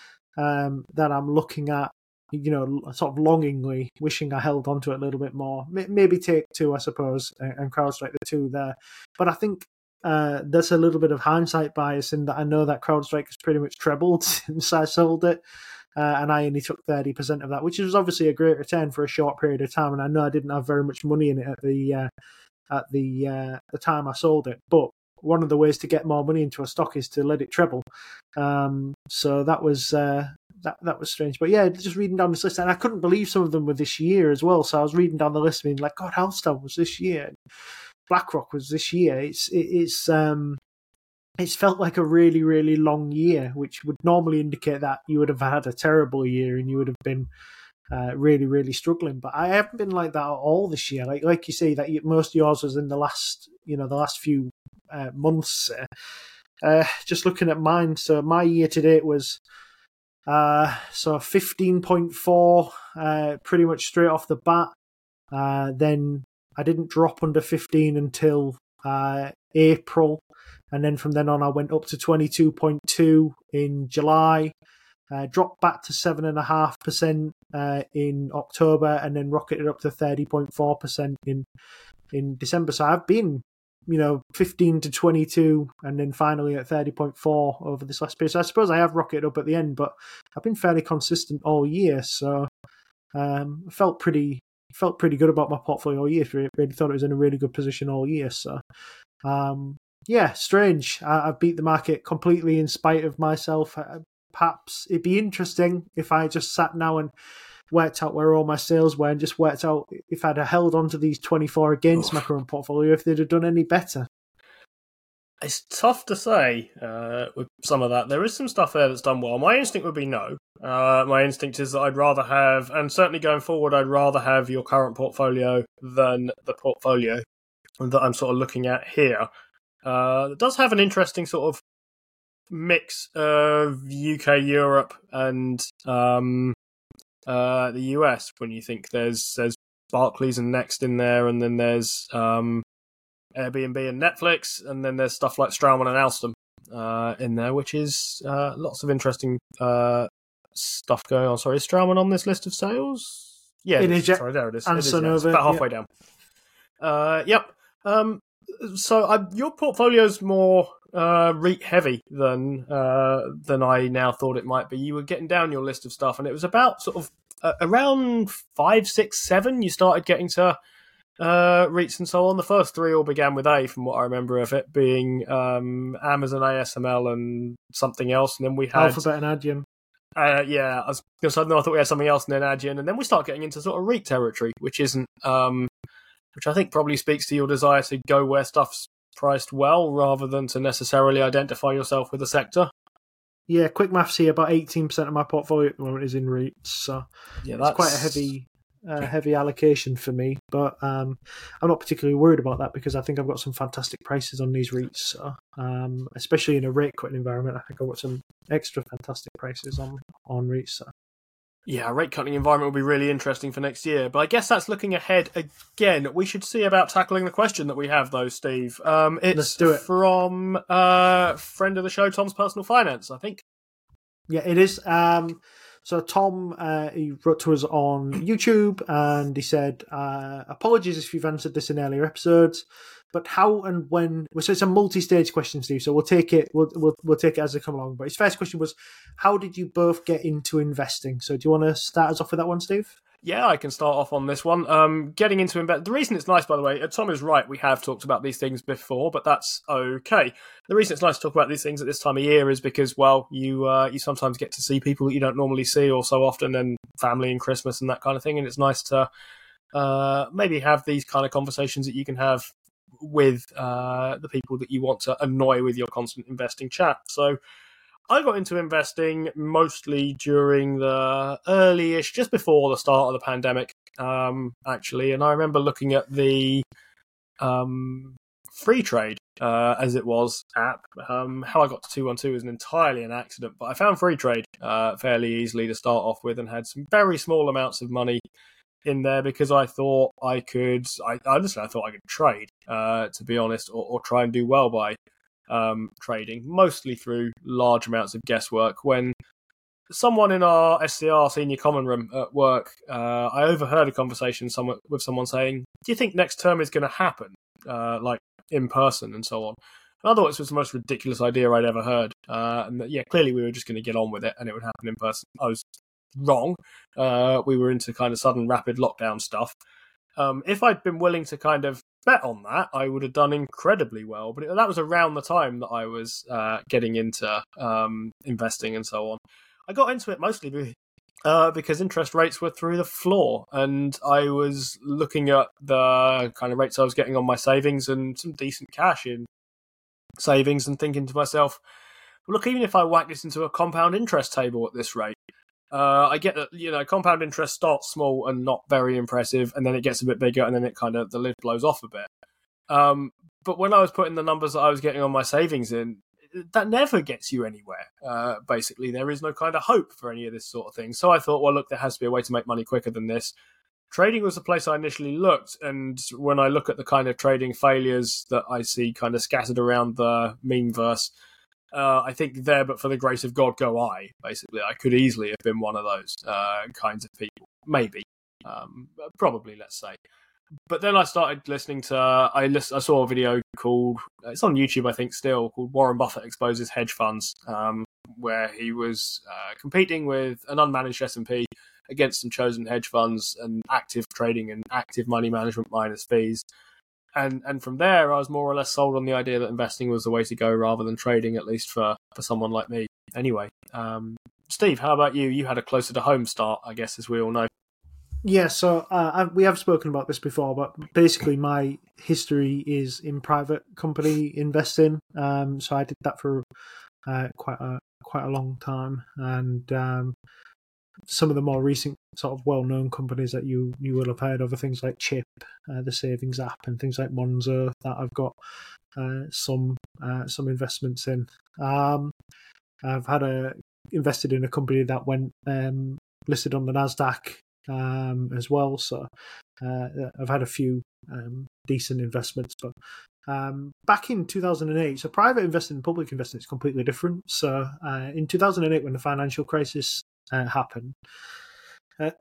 um, that I'm looking at, you know, sort of longingly wishing I held onto it a little bit more. Maybe Take Two, I suppose, and CrowdStrike, the two there. But I think uh, there's a little bit of hindsight bias in that I know that CrowdStrike has pretty much trebled since I sold it. Uh, and I only took thirty percent of that, which was obviously a great return for a short period of time. And I know I didn't have very much money in it at the uh, at the uh, the time I sold it. But one of the ways to get more money into a stock is to let it treble. Um, so that was uh, that that was strange. But yeah, just reading down this list, and I couldn't believe some of them were this year as well. So I was reading down the list, being like, God, Halston was this year, BlackRock was this year. It's it, it's um. It's felt like a really, really long year, which would normally indicate that you would have had a terrible year and you would have been uh, really, really struggling. But I haven't been like that at all this year. Like, like you say, that you, most of yours was in the last, you know, the last few uh, months. Uh, just looking at mine, so my year to date was Uh, so fifteen point four, uh, pretty much straight off the bat. Uh, then I didn't drop under fifteen until uh, April. And then from then on, I went up to twenty-two point two in July, uh, dropped back to seven point five percent uh, in October, and then rocketed up to thirty point four percent in, in December. So I've been, you know, fifteen to twenty-two, and then finally at thirty point four over this last period. So I suppose I have rocketed up at the end, but I've been fairly consistent all year. So um, I felt pretty felt pretty good about my portfolio all year. Really thought it was in a really good position all year. So um, yeah, strange. I, I've beat the market completely in spite of myself. I, perhaps it'd be interesting if I just sat now and worked out where all my sales were and just worked out if I'd have held on to these twenty-four against Oof. my current portfolio, if they'd have done any better. It's tough to say uh, with some of that. There is some stuff there that's done well. My instinct would be no. Uh, my instinct is that I'd rather have, and certainly going forward, I'd rather have your current portfolio than the portfolio that I'm sort of looking at here. Uh, it does have an interesting sort of mix of U K, Europe, and um, uh, the U S. When you think there's there's Barclays and Next in there, and then there's um, Airbnb and Netflix, and then there's stuff like Straumann and Alstom uh, in there, which is uh, lots of interesting uh, stuff going on. Sorry, is Straumann on this list of sales? Yeah, it is. Sorry, there it is. And it is, yeah. It's Sonova, about halfway yeah. down. Uh, yep. Um, so I, your portfolio's more uh, REIT heavy than uh, than I now thought it might be. You were getting down your list of stuff, and it was about sort of uh, around five, six, seven. You started getting to uh, REITs and so on. The first three all began with A, from what I remember of it being um, Amazon, A S M L, and something else. And then we had Alphabet and Adyen. Uh, yeah, I was gonna say, no, I thought we had something else, and then Adyen, and then we start getting into sort of REIT territory, which isn't. Um, which I think probably speaks to your desire to go where stuff's priced well rather than to necessarily identify yourself with a sector. Yeah, quick maths here, about eighteen percent of my portfolio at the moment is in REITs, so yeah, that's quite a heavy uh, heavy allocation for me, but um, I'm not particularly worried about that because I think I've got some fantastic prices on these REITs, so, um, especially in a rate cutting environment. I think I've got some extra fantastic prices on, on REITs. So. Yeah, rate cutting environment will be really interesting for next year. But I guess that's looking ahead again. We should see about tackling the question that we have, though, Steve. Um, it's Let's do it. From uh, friend of the show, Tom's Personal Finance, I think. Yeah, it is. Um, so Tom, uh, he wrote to us on YouTube and he said, uh, apologies if you've answered this in earlier episodes, but how and when? So it's a multi-stage question, Steve. So we'll take it. We'll we'll, we'll take it as they come along. But his first question was, how did you both get into investing? So do you want to start us off with that one, Steve? Yeah, I can start off on this one. Um, getting into invest. The reason it's nice, by the way, Tom is right. We have talked about these things before, but that's okay. The reason it's nice to talk about these things at this time of year is because, well, you uh, you sometimes get to see people that you don't normally see, or so often, and family and Christmas and that kind of thing. And it's nice to uh, maybe have these kind of conversations that you can have with uh, the people that you want to annoy with your constant investing chat. So I got into investing mostly during the early-ish, just before the start of the pandemic, um, actually. And I remember looking at the um, Free Trade, uh, as it was, app. Um, how I got to two one two is an entirely an accident, but I found Free Trade uh, fairly easily to start off with and had some very small amounts of money in there because I thought I could, I honestly, I thought I could trade, uh, to be honest, or, or try and do well by um, trading, mostly through large amounts of guesswork. When someone in our S C R senior common room at work, uh, I overheard a conversation somewhat with someone saying, do you think next term is going to happen, uh, like in person and so on? And I thought this was the most ridiculous idea I'd ever heard. Uh, and that, yeah, clearly we were just going to get on with it and it would happen in person. I was wrong. Uh, we were into kind of sudden rapid lockdown stuff. Um, if I'd been willing to kind of bet on that, I would have done incredibly well. But it, that was around the time that I was uh, getting into um, investing and so on. I got into it mostly uh, because interest rates were through the floor, and I was looking at the kind of rates I was getting on my savings and some decent cash in savings, and thinking to myself, look, even if I whack this into a compound interest table at this rate, Uh, I get that, you know, compound interest starts small and not very impressive, and then it gets a bit bigger, and then it kind of, the lid blows off a bit. Um, but when I was putting the numbers that I was getting on my savings in, that never gets you anywhere. Uh, basically, there is no kind of hope for any of this sort of thing. So I thought, well, look, there has to be a way to make money quicker than this. Trading was the place I initially looked, and when I look at the kind of trading failures that I see kind of scattered around the memeverse, uh, I think there, but for the grace of God, go I. Basically, I could easily have been one of those uh, kinds of people. Maybe. Um, probably, let's say. But then I started listening to, uh, I, list, I saw a video called, it's on YouTube, I think, still, called Warren Buffett Exposes Hedge Funds, um, where he was uh, competing with an unmanaged S and P against some chosen hedge funds and active trading and active money management minus fees. And and from there, I was more or less sold on the idea that investing was the way to go rather than trading, at least for, for someone like me. Anyway, um, Steve, how about you? You had a closer to home start, I guess, as we all know. Yeah, so uh, I, we have spoken about this before, but basically my history is in private company investing. Um, so I did that for uh, quite a quite a long time, and um, some of the more recent sort of well-known companies that you, you will have heard of are things like Chip, uh, the savings app, and things like Monzo that I've got uh, some uh, some investments in. Um, I've had a invested in a company that went um, listed on the Nasdaq um, as well, so uh, I've had a few um, decent investments. But um, back in two thousand eight, so private investing and public investing is completely different. So uh, in two thousand eight, when the financial crisis Uh, happen. Uh,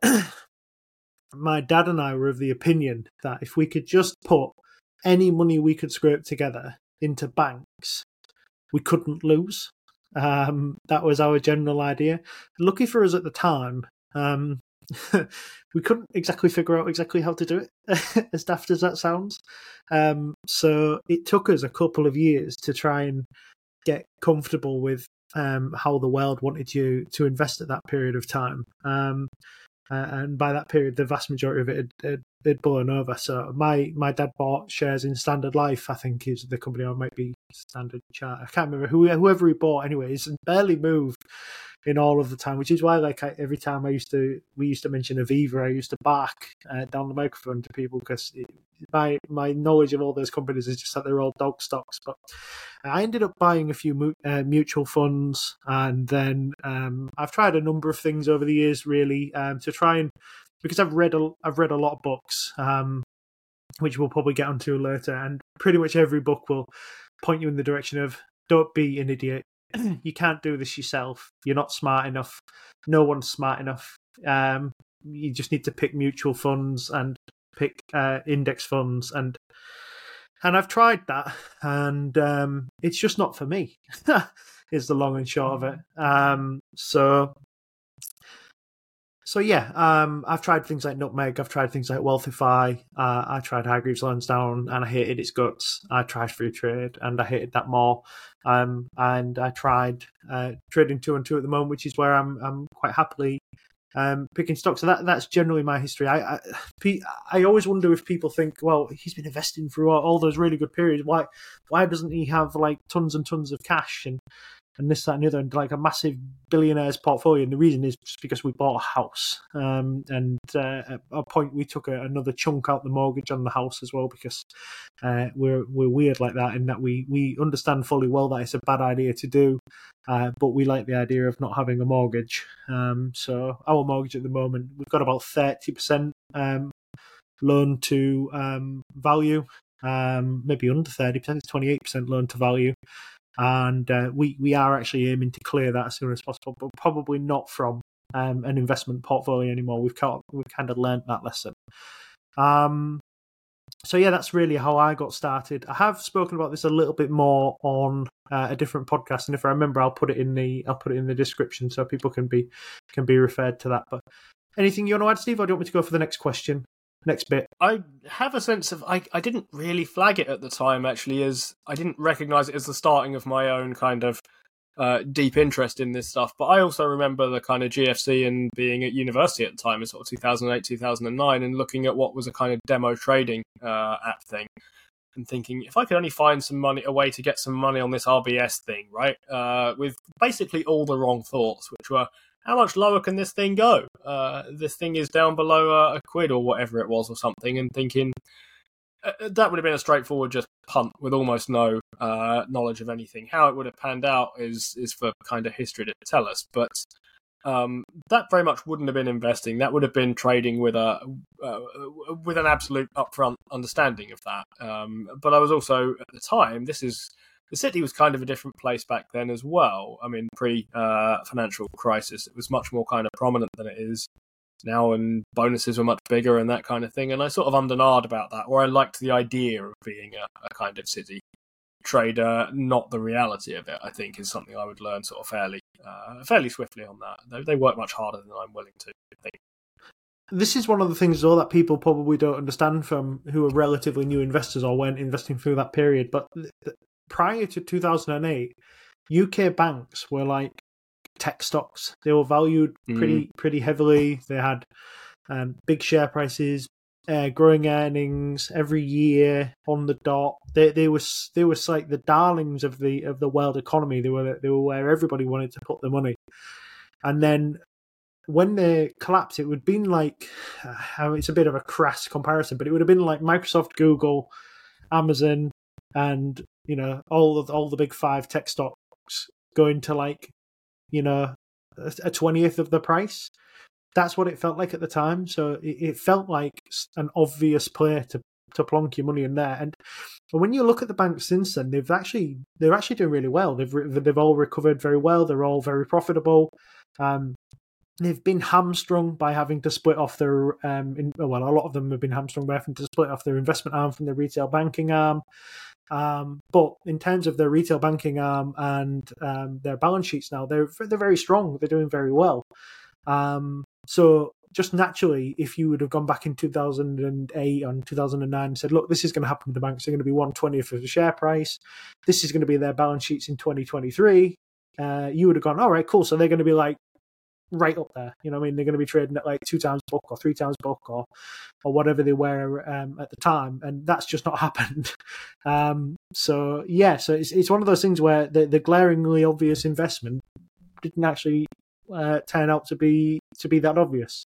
my dad and I were of the opinion that if we could just put any money we could scrape together into banks, we couldn't lose. Um, that was our general idea. Lucky for us at the time, um, we couldn't exactly figure out exactly how to do it, as daft as that sounds. Um, so it took us a couple of years to try and get comfortable with Um, how the world wanted you to invest at that period of time. Um, uh, and by that period, the vast majority of it had, had, had blown over. So my, my dad bought shares in Standard Life, I think is the company, or might be Standard Chartered. I can't remember. Who, whoever he bought, anyways, and barely moved in all of the time, which is why, like, I, every time I used to, we used to mention Aviva, I used to bark uh, down the microphone to people because it, my my knowledge of all those companies is just that they're all dog stocks. But I ended up buying a few uh, mutual funds, and then um, I've tried a number of things over the years, really, um, to try and, because I've read a, I've read a lot of books, um, which we'll probably get onto later, and pretty much every book will point you in the direction of don't be an idiot. You can't do this yourself. You're not smart enough. No one's smart enough. Um, you just need to pick mutual funds and pick uh, index funds, and and I've tried that, and um, it's just not for me. Is the long and short of it. Um, so. So yeah, um, I've tried things like Nutmeg, I've tried things like Wealthify, uh, I tried Hargreaves Lansdown and I hated its guts. I tried Free Trade and I hated that more. Um, and I tried uh, Trading Two and Two at the moment, which is where I'm I'm quite happily um, picking stocks. So that that's generally my history. I, I I always wonder if people think, well, he's been investing through all, all those really good periods. Why why doesn't he have like tons and tons of cash and and this, that, and the other, and like a massive billionaire's portfolio? And the reason is just because we bought a house. Um, and uh, at a point, we took a, another chunk out the mortgage on the house as well, because uh, we're we're weird like that in that we, we understand fully well that it's a bad idea to do, uh, but we like the idea of not having a mortgage. Um, so our mortgage at the moment, we've got about thirty percent um, loan to um, value, um, maybe under thirty percent, it's twenty-eight percent loan to value. And uh, we, we are actually aiming to clear that as soon as possible, but probably not from um, an investment portfolio anymore. We've kind of, we've kind of learnt that lesson. Um, so yeah, that's really how I got started. I have spoken about this a little bit more on uh, a different podcast, and if I remember, I'll put it in the I'll put it in the description so people can be can be referred to that. But anything you want to add, Steve, or do you want me to go for the next question? Next bit. I have a sense of, I, I didn't really flag it at the time, actually, as I didn't recognise it as the starting of my own kind of uh, deep interest in this stuff. But I also remember the kind of G F C and being at university at the time, in sort of two thousand eight, two thousand nine, and looking at what was a kind of demo trading uh, app thing, and thinking, if I could only find some money, a way to get some money on this R B S thing, right, uh, with basically all the wrong thoughts, which were, how much lower can this thing go? Uh, this thing is down below a, a quid or whatever it was or something, and thinking, uh, that would have been a straightforward just punt with almost no uh, knowledge of anything. How it would have panned out is is for kind of history to tell us. But um, that very much wouldn't have been investing. That would have been trading with a uh, with an absolute upfront understanding of that. Um, but I was also at the time. This is the city was kind of a different place back then as well. I mean, pre uh, financial crisis, it was much more kind of prominent than it is now, and bonuses were much bigger and that kind of thing. And I sort of ummed and ahed about that, or I liked the idea of being a, a kind of city trader, not the reality of it. I think is something I would learn sort of fairly, uh, fairly swiftly on that. They, they work much harder than I'm willing to think. This is one of the things, though, that people probably don't understand from who are relatively new investors or weren't investing through that period. But prior to two thousand eight, U K banks were like tech stocks. They were valued pretty mm. pretty heavily. They had um, big share prices, uh, growing earnings every year on the dot. They they were they were like the darlings of the of the world economy. They were they were where everybody wanted to put their money. And then when they collapsed, it would have been like uh, it's a bit of a crass comparison, but it would have been like Microsoft, Google, Amazon, and you know all of all the big five tech stocks going to like you know a twentieth of the price. That's what it felt like at the time. So it, it felt like an obvious play to to plonk your money in there. And when you look at the banks since then, they've actually they're actually doing really well. They've they've all recovered very well. They're all very profitable. Um, they've been hamstrung by having to split off their um. In, well, a lot of them have been hamstrung by having to split off their investment arm from their retail banking arm. Um, but in terms of their retail banking arm and um, their balance sheets now, they're they're very strong. They're doing very well. Um, so just naturally, if you would have gone back in two thousand eight and two thousand nine and said, look, this is going to happen to the banks. They're going to be one twentieth of the share price. This is going to be their balance sheets in twenty twenty-three. Uh, you would have gone, all right, cool. So they're going to be like right up there. You know what I mean? They're going to be trading at like two times book or three times book or or whatever they were um, at the time. And that's just not happened. Um, so, yeah, so it's it's one of those things where the, the glaringly obvious investment didn't actually uh, turn out to be to be that obvious.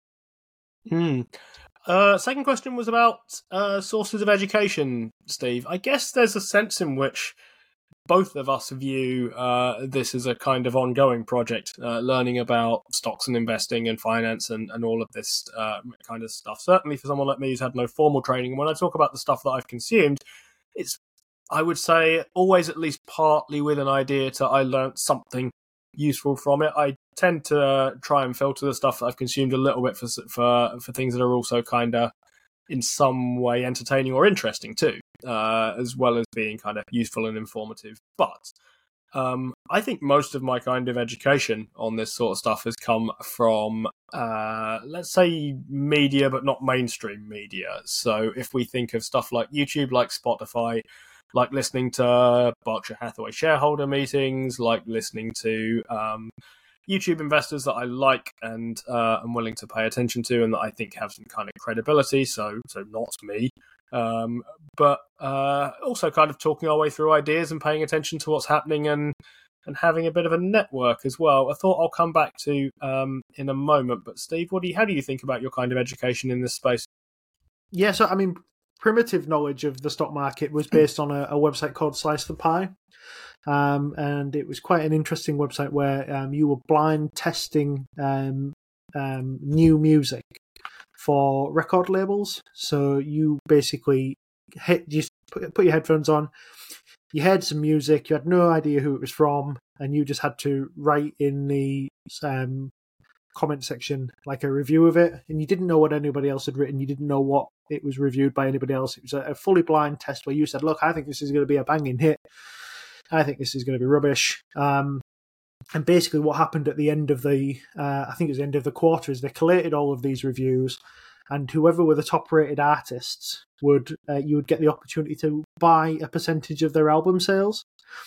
Hmm. Uh, second question was about uh, sources of education, Steve. I guess there's a sense in which both of us view uh, this as a kind of ongoing project, uh, learning about stocks and investing and finance and, and all of this uh, kind of stuff. Certainly for someone like me who's had no formal training, when I talk about the stuff that I've consumed, it's, I would say, always at least partly with an idea to I learnt something useful from it. I tend to uh, try and filter the stuff that I've consumed a little bit for for, for things that are also kind of in some way entertaining or interesting too, uh, as well as being kind of useful and informative. But um, I think most of my kind of education on this sort of stuff has come from, uh, let's say, media, but not mainstream media. So if we think of stuff like YouTube, like Spotify, like listening to Berkshire Hathaway shareholder meetings, like listening to um, YouTube investors that I like and uh, am willing to pay attention to and that I think have some kind of credibility, so so not me. Um, but uh, also kind of talking our way through ideas and paying attention to what's happening and and having a bit of a network as well. I thought I'll come back to um, in a moment. But Steve, what do you, how do you think about your kind of education in this space? Yeah, so I mean, primitive knowledge of the stock market was based on a, a website called Slice the Pie. Um, and it was quite an interesting website where um, you were blind testing um, um, new music for record labels. So you basically hit, just put, put your headphones on, you heard some music, you had no idea who it was from, and you just had to write in the um, comment section like a review of it, and you didn't know what anybody else had written, you didn't know what it was reviewed by anybody else. It was a, a fully blind test where you said, look, I think this is going to be a banging hit. I think this is going to be rubbish. Um, and basically what happened at the end of the, uh, I think it was the end of the quarter, is they collated all of these reviews, and whoever were the top rated artists would, uh, you would get the opportunity to buy a percentage of their album sales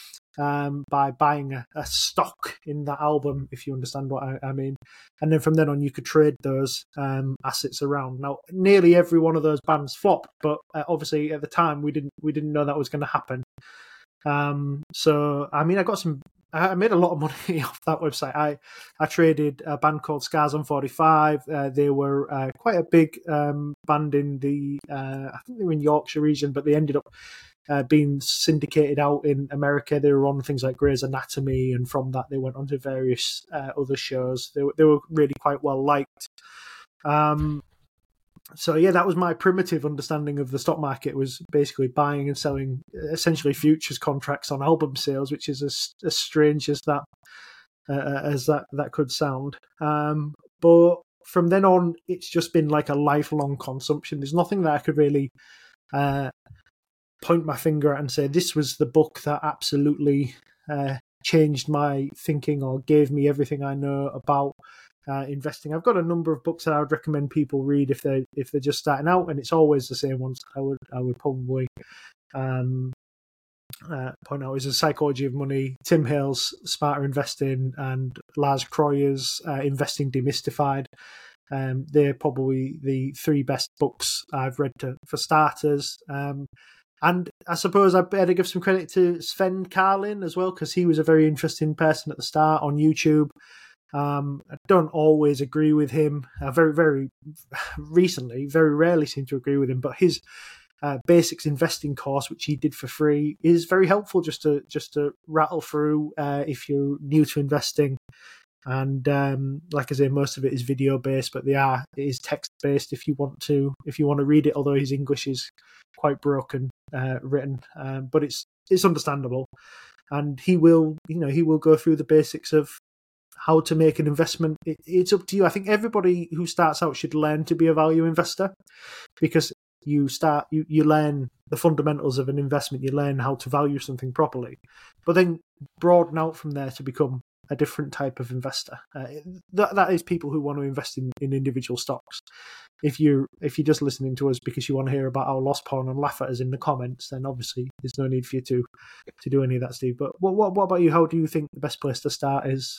um, by buying a, a stock in that album, if you understand what I, I mean. And then from then on, you could trade those um, assets around. Now, nearly every one of those bands flopped, but uh, obviously at the time we didn't we didn't know that was going to happen. Um, so, I mean, I got some I made a lot of money off that website. I I traded a band called Scars on forty-five. Uh, they were uh, quite a big um, band in the uh, I think they were in Yorkshire region, but they ended up uh, being syndicated out in America. They were on things like Grey's Anatomy, and from that they went on to various uh, other shows. They were they were really quite well liked. Um, So yeah, that was my primitive understanding of the stock market, was basically buying and selling essentially futures contracts on album sales, which is as, as strange as that uh, as that that could sound. Um, but from then on, it's just been like a lifelong consumption. There's nothing that I could really uh, point my finger at and say this was the book that absolutely uh, changed my thinking or gave me everything I know about Uh, investing. I've got a number of books that I would recommend people read if they if they're just starting out, and it's always the same ones. I would I would probably um, uh, point out is The Psychology of Money, Tim Hale's Smarter Investing, and Lars Kroyer's uh, Investing Demystified. Um, they're probably the three best books I've read to, for starters. Um, and I suppose I better give some credit to Sven Carlin as well, because he was a very interesting person at the start on YouTube. Um, I don't always agree with him. Uh, very, very recently, very rarely seem to agree with him. But his uh, basics investing course, which he did for free, is very helpful just to just to rattle through uh, if you're new to investing. And um, like I say, most of it is video based, but they are it is text based if you want to if you want to read it. Although his English is quite broken uh, written, um, but it's it's understandable. And he will, you know, he will go through the basics of how to make an investment. It, it's up to you. I think everybody who starts out should learn to be a value investor, because you start you, you learn the fundamentals of an investment. You learn how to value something properly, but then broaden out from there to become a different type of investor. Uh, that that is people who want to invest in, in individual stocks. If you if you're just listening to us because you want to hear about our loss porn and laugh at us in the comments, then obviously there's no need for you to to do any of that, Steve. But what what, what about you? How do you think the best place to start is?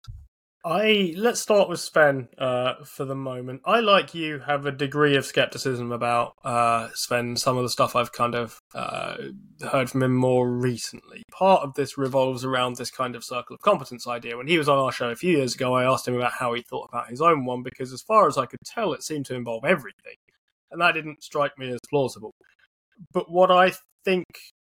I let's start with Sven uh, for the moment. I, like you, have a degree of skepticism about uh, Sven. Some of the stuff I've kind of uh, heard from him more recently. Part of this revolves around this kind of circle of competence idea. When he was on our show a few years ago, I asked him about how he thought about his own one, because as far as I could tell, it seemed to involve everything, and that didn't strike me as plausible. But what I think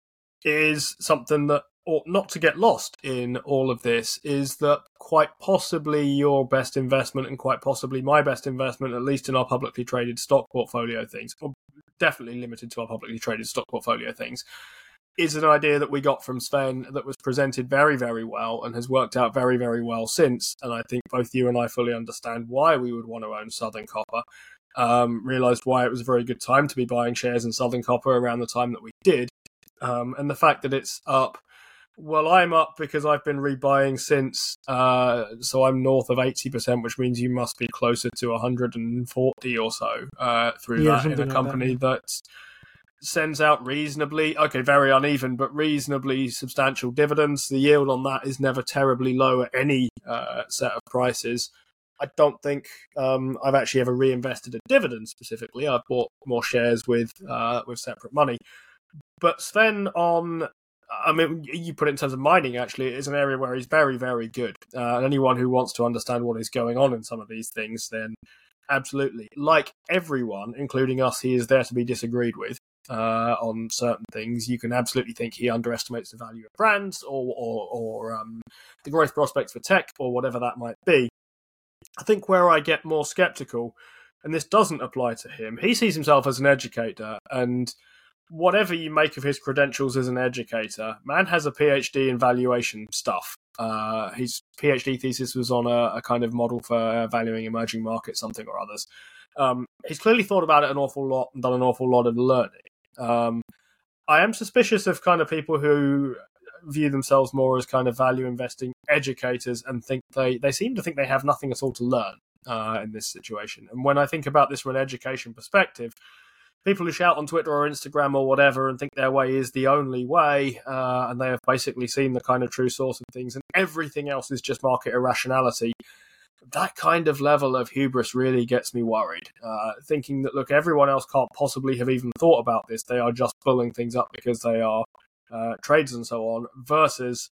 is something that ought not to get lost in all of this is that quite possibly your best investment, and quite possibly my best investment, at least in our publicly traded stock portfolio things, or definitely limited to our publicly traded stock portfolio things, is an idea that we got from Sven that was presented very, very well and has worked out very, very well since. And I think both you and I fully understand why we would want to own Southern Copper. Um, realised why it was a very good time to be buying shares in Southern Copper around the time that we did. Um, and the fact that it's up, well, I'm up because I've been rebuying since, uh, so I'm north of eighty percent, which means you must be closer to one hundred forty or so uh, through Yeah, that in a something like company that, yeah. that sends out reasonably, okay, very uneven, but reasonably substantial dividends. The yield on that is never terribly low at any uh, set of prices. I don't think um, I've actually ever reinvested a dividend specifically. I've bought more shares with uh, with separate money. But Sven on, I mean, you put it in terms of mining, actually, it is an area where he's very, very good. Uh, and anyone who wants to understand what is going on in some of these things, then absolutely. Like everyone, including us, he is there to be disagreed with uh, on certain things. You can absolutely think he underestimates the value of brands or, or, or um, the growth prospects for tech or whatever that might be. I think where I get more skeptical, and this doesn't apply to him, he sees himself as an educator, and whatever you make of his credentials as an educator, man has a PhD in valuation stuff. Uh, his PhD thesis was on a, a kind of model for valuing emerging markets, something or others. Um, he's clearly thought about it an awful lot and done an awful lot of learning. Um, I am suspicious of kind of people who view themselves more as kind of value investing educators and think they, they seem to think they have nothing at all to learn uh, in this situation. And when I think about this from an education perspective, people who shout on Twitter or Instagram or whatever and think their way is the only way, uh, and they have basically seen the kind of true source of things, and everything else is just market irrationality. That kind of level of hubris really gets me worried. Uh, thinking that, look, everyone else can't possibly have even thought about this. They are just pulling things up because they are uh, trades and so on, versus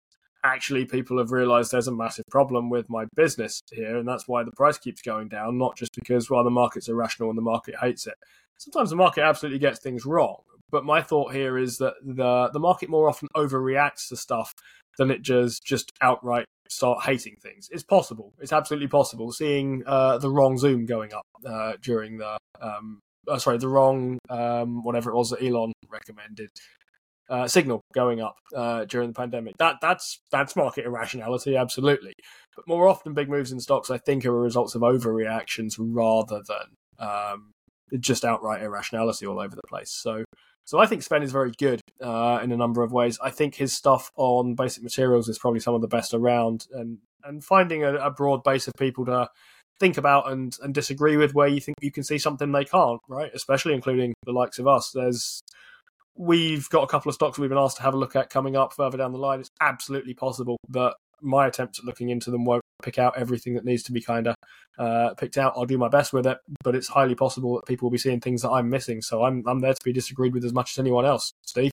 actually people have realized there's a massive problem with my business here, and that's why the price keeps going down, not just because, well, the market's irrational and the market hates it. Sometimes the market absolutely gets things wrong, but my thought here is that the the market more often overreacts to stuff than it just just outright start hating things. It's possible. It's absolutely possible. Seeing uh, the wrong Zoom going up uh, during the um, oh, sorry, the wrong um, whatever it was that Elon recommended. Uh, signal going up uh, during the pandemic. That that's that's market irrationality, absolutely. But more often, big moves in stocks, I think, are results of overreactions rather than um, just outright irrationality all over the place. So, so I think Sven is very good uh, in a number of ways. I think his stuff on basic materials is probably some of the best around, and and finding a, a broad base of people to think about and and disagree with where you think you can see something they can't, right? Especially including the likes of us. There's We've got a couple of stocks we've been asked to have a look at coming up further down the line. It's absolutely possible that my attempts at looking into them won't pick out everything that needs to be kind of uh, picked out. I'll do my best with it, but it's highly possible that people will be seeing things that I'm missing. So I'm I'm there to be disagreed with as much as anyone else. Steve?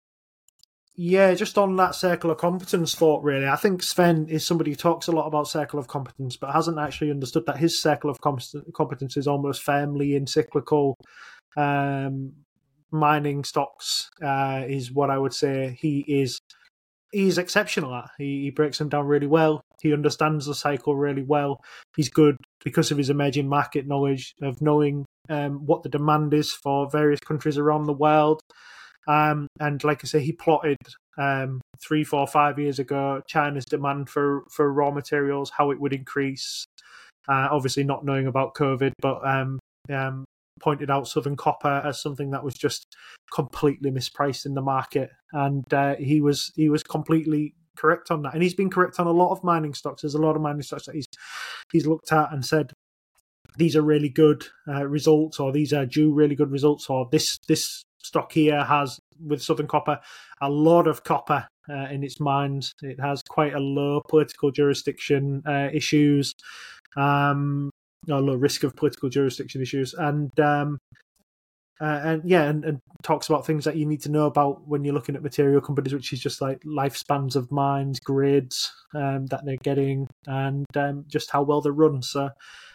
Yeah, just on that circle of competence thought, really. I think Sven is somebody who talks a lot about circle of competence, but hasn't actually understood that his circle of competence is almost firmly in cyclical um mining stocks uh, is what I would say he is he's exceptional at. He, he breaks them down really well. He understands the cycle really well. He's good because of his emerging market knowledge of knowing um, what the demand is for various countries around the world. Um, and like I say, he plotted um, three, four, five years ago China's demand for, for raw materials, how it would increase. Uh, obviously not knowing about COVID, but um, um, pointed out Southern Copper as something that was just completely mispriced in the market, and uh, he was he was completely correct on that. And he's been correct on a lot of mining stocks. There's a lot of mining stocks that he's he's looked at and said these are really good uh, results, or these are due really good results, or this this stock here has, with Southern Copper, a lot of copper uh, in its mines. It has quite a low political jurisdiction uh, issues. Um, or low risk of political jurisdiction issues, and um, uh, and yeah, and, and talks about things that you need to know about when you're looking at material companies, which is just like lifespans of mines, grades um, that they're getting, and um, just how well they're run. So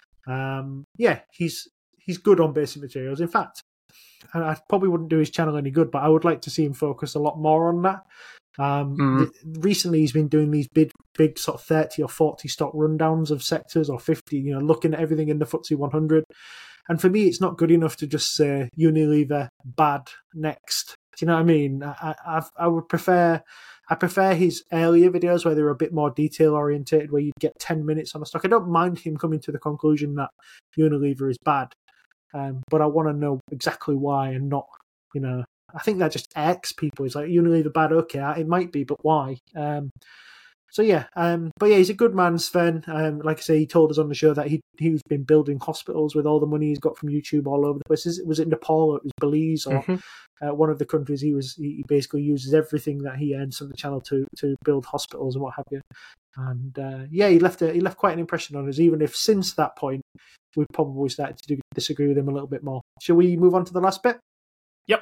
um, yeah, he's he's good on basic materials. In fact, I probably wouldn't do his channel any good, but I would like to see him focus a lot more on that. Um, mm. the, recently, he's been doing these big, big sort of thirty or forty stock rundowns of sectors, or fifty. You know, looking at everything in the F T S E one hundred. And for me, it's not good enough to just say Unilever bad next. Do you know what I mean? I, I, I would prefer, I prefer his earlier videos where they're a bit more detail orientated, where you get ten minutes on a stock. I don't mind him coming to the conclusion that Unilever is bad, um, but I want to know exactly why, and not, you know. I think that just irks people. It's like, Unilever bad, okay, it might be, but why? Um, so yeah, um, but yeah, he's a good man, Sven. Um, like I say, he told us on the show that he he's been building hospitals with all the money he's got from YouTube all over the place. Was it Nepal, or it was Belize, or mm-hmm. uh, one of the countries? He was he basically uses everything that he earns from the channel to to build hospitals and what have you. And uh, yeah, he left a, he left quite an impression on us. Even if since that point we've probably started to do, disagree with him a little bit more. Shall we move on to the last bit? Yep.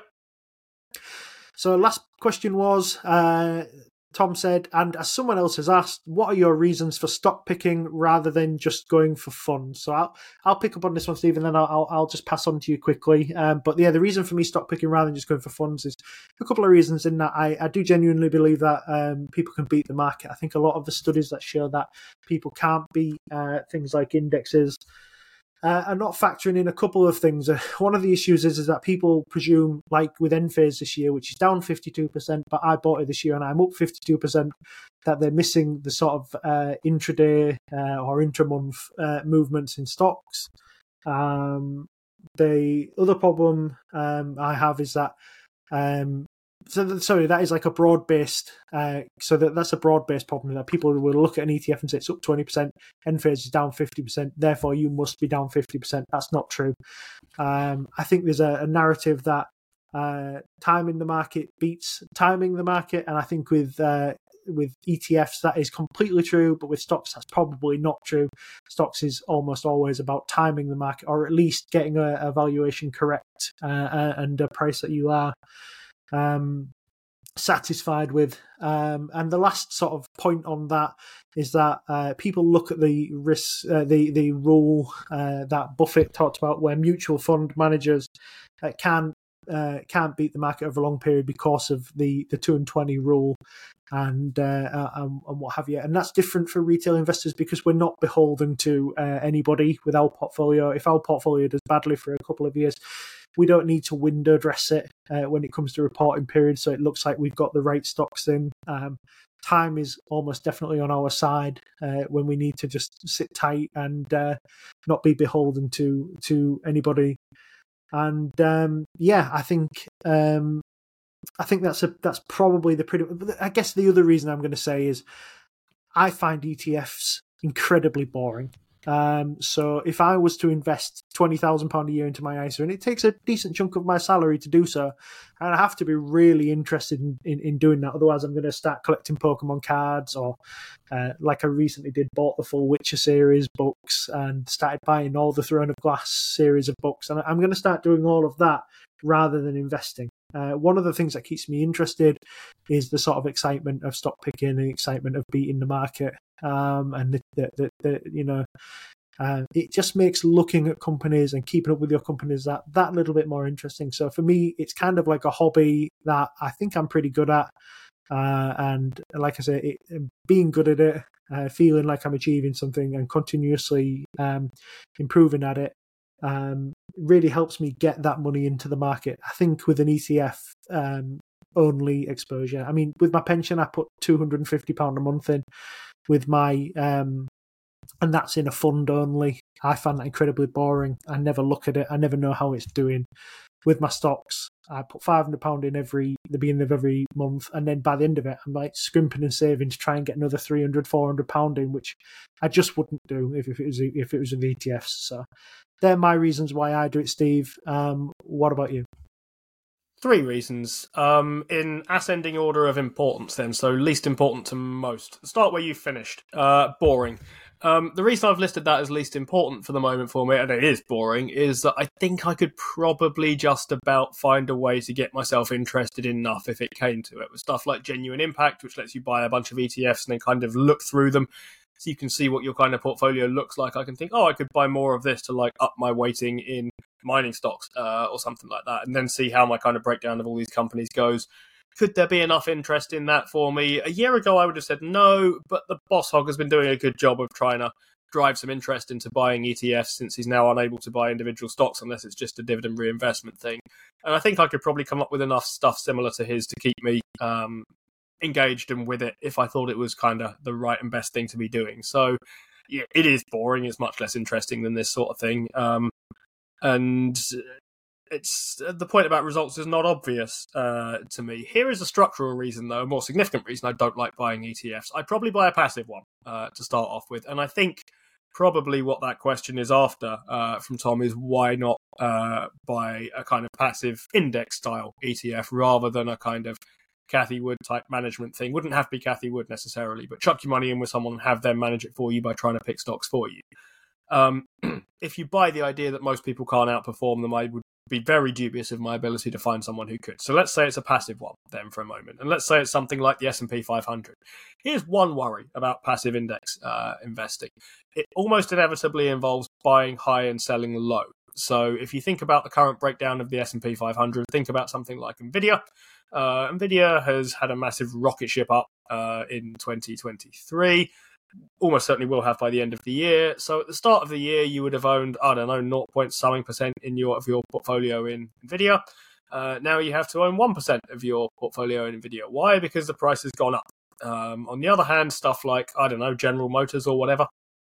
So last question was, uh, Tom said, and as someone else has asked, what are your reasons for stock picking rather than just going for fun? So I'll I'll pick up on this one, Steve, and then I'll I'll just pass on to you quickly. Um, but yeah, the reason for me stock picking rather than just going for funds is a couple of reasons. In that I, I do genuinely believe that um, people can beat the market. I think a lot of the studies that show that people can't beat uh, things like indexes. Uh, and not factoring in a couple of things. Uh, one of the issues is, is that people presume, like with Enphase this year, which is down fifty-two percent, but I bought it this year and I'm up fifty-two percent, that they're missing the sort of uh, intraday uh, or intramonth uh, movements in stocks. Um, the other problem um, I have is that um, So, sorry, that is like a broad-based, uh, so that, that's a broad-based problem, that people will look at an E T F and say it's up twenty percent, Enphase is down fifty percent, therefore you must be down fifty percent. That's not true. Um, I think there's a, a narrative that uh, timing the market beats timing the market, and I think with uh, with E T Fs that is completely true, but with stocks that's probably not true. Stocks is almost always about timing the market, or at least getting a, a valuation correct uh, and a price that you are. Um, satisfied with. Um, and the last sort of point on that is that uh, people look at the risk, uh, the the rule uh, that Buffett talked about, where mutual fund managers uh, can uh, can't beat the market over a long period because of the the two and twenty rule. And, uh, uh, and and what have you, and that's different for retail investors because we're not beholden to uh, anybody with our portfolio. If our portfolio does badly for a couple of years, we don't need to window dress it uh, when it comes to reporting periods, so it looks like we've got the right stocks in. Um, time is almost definitely on our side uh, when we need to just sit tight and uh, not be beholden to to anybody. And um, yeah, I think. Um, I think that's a that's probably the pretty. I guess the other reason I'm going to say is I find E T Fs incredibly boring. Um, so if I was to invest twenty thousand pounds a year into my I S A, and it takes a decent chunk of my salary to do so, and I have to be really interested in, in, in doing that. Otherwise, I'm going to start collecting Pokemon cards, or uh, like I recently did, bought the full Witcher series books and started buying all the Throne of Glass series of books. And I'm going to start doing all of that rather than investing. Uh, one of the things that keeps me interested is the sort of excitement of stock picking and excitement of beating the market. Um, and the, the, the, the you know, uh, it just makes looking at companies and keeping up with your companies that that little bit more interesting. So for me, it's kind of like a hobby that I think I'm pretty good at. Uh, and like I say, it, being good at it, uh, feeling like I'm achieving something and continuously um, improving at it, um, really helps me get that money into the market. I think with an E T F um, only exposure, I mean, with my pension, I put two hundred fifty pounds a month in. With my, um, and that's in a fund only. I find that incredibly boring. I never look at it. I never know how it's doing. With my stocks, I put five hundred pounds in every the beginning of every month, and then by the end of it, I'm like scrimping and saving to try and get another three hundred, four hundred pounds in, which I just wouldn't do if, if it was if it was with E T Fs. So they're my reasons why I do it, Steve. Um, what about you? Three reasons, um, in ascending order of importance then, so least important to most. Start where you finished. Uh, boring. Um, the reason I've listed that as least important for the moment for me, and it is boring, is that I think I could probably just about find a way to get myself interested enough if it came to it, with stuff like Genuine Impact, which lets you buy a bunch of E T Fs and then kind of look through them so you can see what your kind of portfolio looks like. I can think, oh, I could buy more of this to like up my weighting in mining stocks uh, or something like that, and then see how my kind of breakdown of all these companies goes. Could there be enough interest in that for me? A year ago, I would have said no, but the boss hog has been doing a good job of trying to drive some interest into buying E T Fs since he's now unable to buy individual stocks unless it's just a dividend reinvestment thing. And I think I could probably come up with enough stuff similar to his to keep me um, engaged and with it if I thought it was kind of the right and best thing to be doing. So yeah, it is boring. It's much less interesting than this sort of thing. Um, and it's the point about results is not obvious uh, to me. Here is a structural reason, though, a more significant reason I don't like buying E T Fs. I'd probably buy a passive one uh, to start off with. And I think probably what that question is after uh, from Tom is why not uh, buy a kind of passive index style E T F rather than a kind of Cathie Wood type management thing. Wouldn't have to be Cathie Wood necessarily, but chuck your money in with someone and have them manage it for you by trying to pick stocks for you. Um, if you buy the idea that most people can't outperform them, I would be very dubious of my ability to find someone who could. So let's say it's a passive one then for a moment, and let's say it's something like the S and P five hundred. Here's one worry about passive index uh, investing. It almost inevitably involves buying high and selling low. So if you think about the current breakdown of the S and P five hundred, think about something like Nvidia. Uh, Nvidia has had a massive rocket ship up uh, in twenty twenty-three. Almost certainly will have by the end of the year. So at the start of the year, you would have owned, I don't know, zero point something percent in your of your portfolio in Nvidia. Uh, now you have to own one percent of your portfolio in Nvidia. Why? Because the price has gone up. Um, on the other hand, stuff like, I don't know, General Motors or whatever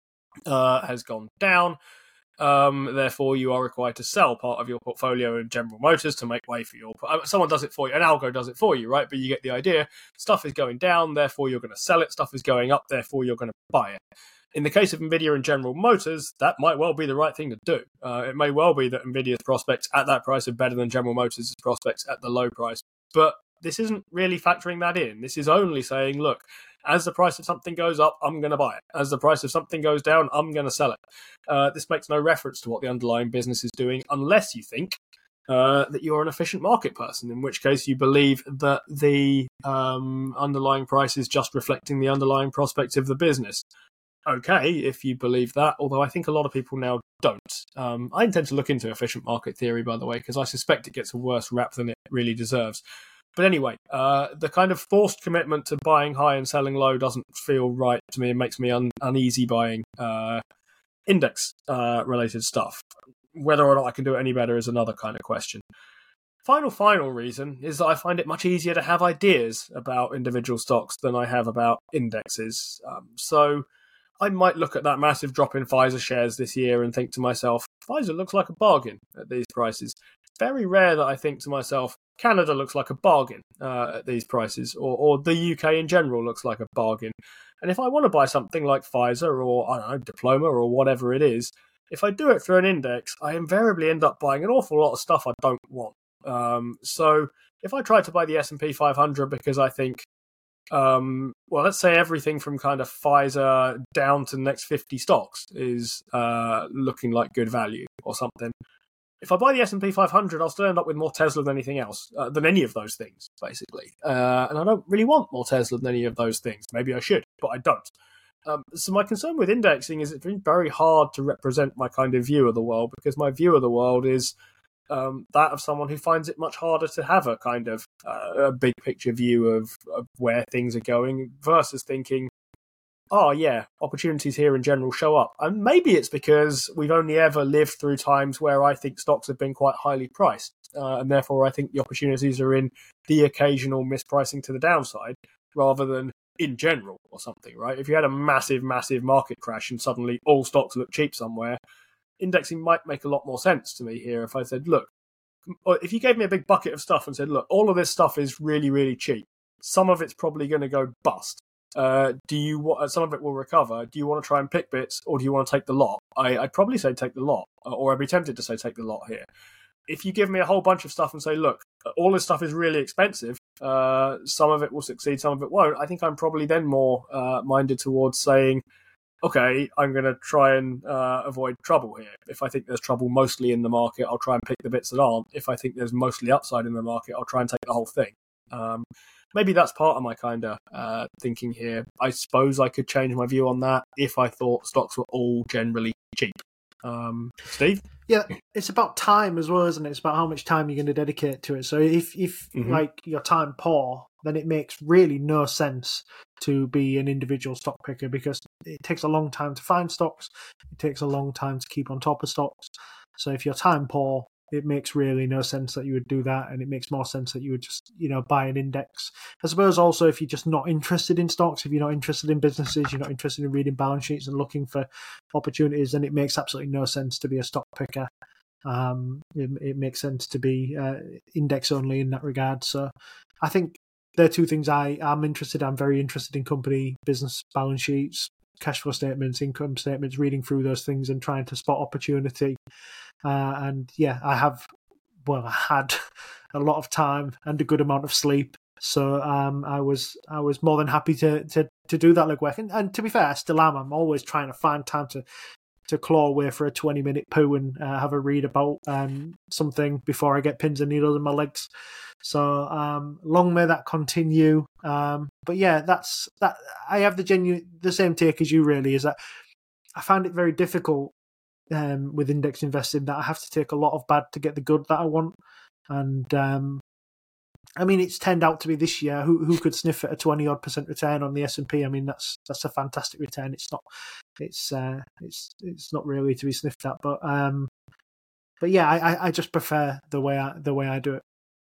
uh, has gone down. Um, therefore, you are required to sell part of your portfolio in General Motors to make way for your... Someone does it for you. An algo does it for you, right? But you get the idea. Stuff is going down, therefore you're going to sell it. Stuff is going up, therefore you're going to buy it. In the case of Nvidia and General Motors, that might well be the right thing to do. Uh, it may well be that Nvidia's prospects at that price are better than General Motors' prospects at the low price. But this isn't really factoring that in. This is only saying, look, as the price of something goes up, I'm going to buy it. As the price of something goes down, I'm going to sell it. Uh, this makes no reference to what the underlying business is doing, unless you think uh, that you're an efficient market person, in which case you believe that the um, underlying price is just reflecting the underlying prospects of the business. Okay, if you believe that, although I think a lot of people now don't. Um, I intend to look into efficient market theory, by the way, because I suspect it gets a worse rap than it really deserves. But anyway, uh, the kind of forced commitment to buying high and selling low doesn't feel right to me. It makes me un- uneasy buying uh, index-related uh, stuff. Whether or not I can do it any better is another kind of question. Final, final reason is that I find it much easier to have ideas about individual stocks than I have about indexes. Um, so I might look at that massive drop in Pfizer shares this year and think to myself, Pfizer looks like a bargain at these prices. It's very rare that I think to myself, Canada looks like a bargain uh, at these prices, or, or the U K in general looks like a bargain. And if I want to buy something like Pfizer or, I don't know, Diploma or whatever it is, if I do it through an index, I invariably end up buying an awful lot of stuff I don't want. Um, so if I try to buy the S and P five hundred because I think, um, well, let's say everything from kind of Pfizer down to the next fifty stocks is uh, looking like good value or something. If I buy the S and P five hundred, I'll still end up with more Tesla than anything else, uh, than any of those things, basically. Uh, and I don't really want more Tesla than any of those things. Maybe I should, but I don't. Um, so my concern with indexing is it's been very hard to represent my kind of view of the world, because my view of the world is um, that of someone who finds it much harder to have a kind of uh, a big picture view of, of where things are going versus thinking, oh yeah, opportunities here in general show up. And maybe it's because we've only ever lived through times where I think stocks have been quite highly priced. Uh, and therefore I think the opportunities are in the occasional mispricing to the downside rather than in general or something, right? If you had a massive, massive market crash and suddenly all stocks look cheap somewhere, indexing might make a lot more sense to me here if I said, look, if you gave me a big bucket of stuff and said, look, all of this stuff is really, really cheap. Some of it's probably going to go bust. Uh, do you want, some of it will recover. Do you want to try and pick bits, or do you want to take the lot? I, I'd probably say take the lot, or I'd be tempted to say take the lot here. If you give me a whole bunch of stuff and say, look, all this stuff is really expensive, uh, some of it will succeed, some of it won't, I think I'm probably then more uh, minded towards saying, okay, I'm going to try and uh, avoid trouble here. If I think there's trouble mostly in the market, I'll try and pick the bits that aren't. If I think there's mostly upside in the market, I'll try and take the whole thing. Um, maybe that's part of my kind of uh, thinking here. I suppose I could change my view on that if I thought stocks were all generally cheap. Um, Steve? Yeah, it's about time as well, isn't it? It's about how much time you're going to dedicate to it. So if, if mm-hmm. like, your time poor, then it makes really no sense to be an individual stock picker, because it takes a long time to find stocks. It takes a long time to keep on top of stocks. So if you're time poor, it makes really no sense that you would do that, and it makes more sense that you would just, you know, buy an index. I suppose also if you're just not interested in stocks, if you're not interested in businesses, you're not interested in reading balance sheets and looking for opportunities, then it makes absolutely no sense to be a stock picker. Um, it, it makes sense to be uh, index only in that regard. So I think they're two things I am interested in. I'm very interested in company business balance sheets, cash flow statements, income statements, reading through those things and trying to spot opportunity. Uh, and yeah, I have, well, I had a lot of time and a good amount of sleep. So um, I was I was more than happy to to, to do that legwork. And, and to be fair, I still am. I'm always trying to find time to, to claw away for a twenty minute poo and uh, have a read about um, something before I get pins and needles in my legs. So um, long may that continue. Um, but yeah, that's that. I have the genuine the same take as you. Really, is that I found it very difficult um, with index investing, that I have to take a lot of bad to get the good that I want. And um, I mean, it's turned out to be this year. Who who could sniff at a twenty odd percent return on the S and P? I mean, that's that's a fantastic return. It's not, it's uh, it's it's not really to be sniffed at. But um, but yeah, I, I just prefer the way I the way I do it.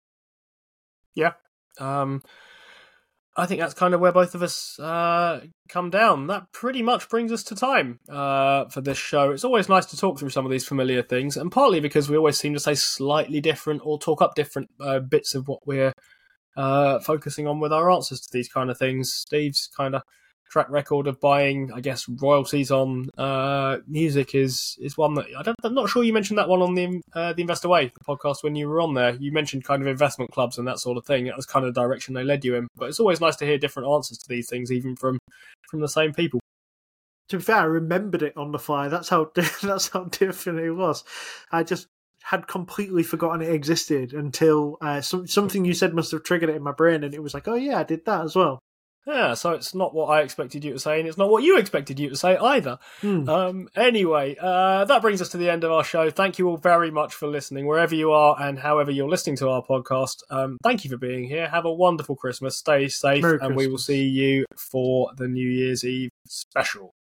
Yeah, um, I think that's kind of where both of us uh, come down. That pretty much brings us to time uh, for this show. It's always nice to talk through some of these familiar things, and partly because we always seem to say slightly different or talk up different uh, bits of what we're uh, focusing on with our answers to these kind of things. Steve's kind of track record of buying, I guess, royalties on uh, music is is one that I don't, I'm not sure you mentioned that one on the uh, the Investor Way podcast when you were on there. You mentioned kind of investment clubs and that sort of thing. That was kind of the direction they led you in. But it's always nice to hear different answers to these things, even from from the same people. To be fair, I remembered it on the fly. That's how that's how different it was. I just had completely forgotten it existed until uh, some, something you said must have triggered it in my brain, and it was like, oh yeah, I did that as well. Yeah, so it's not what I expected you to say, and it's not what you expected you to say either. Hmm. Um, anyway, uh, that brings us to the end of our show. Thank you all very much for listening, wherever you are and however you're listening to our podcast. Um, thank you for being here. Have a wonderful Christmas. Stay safe, Merry and we will Christmas. see you for the New Year's Eve special.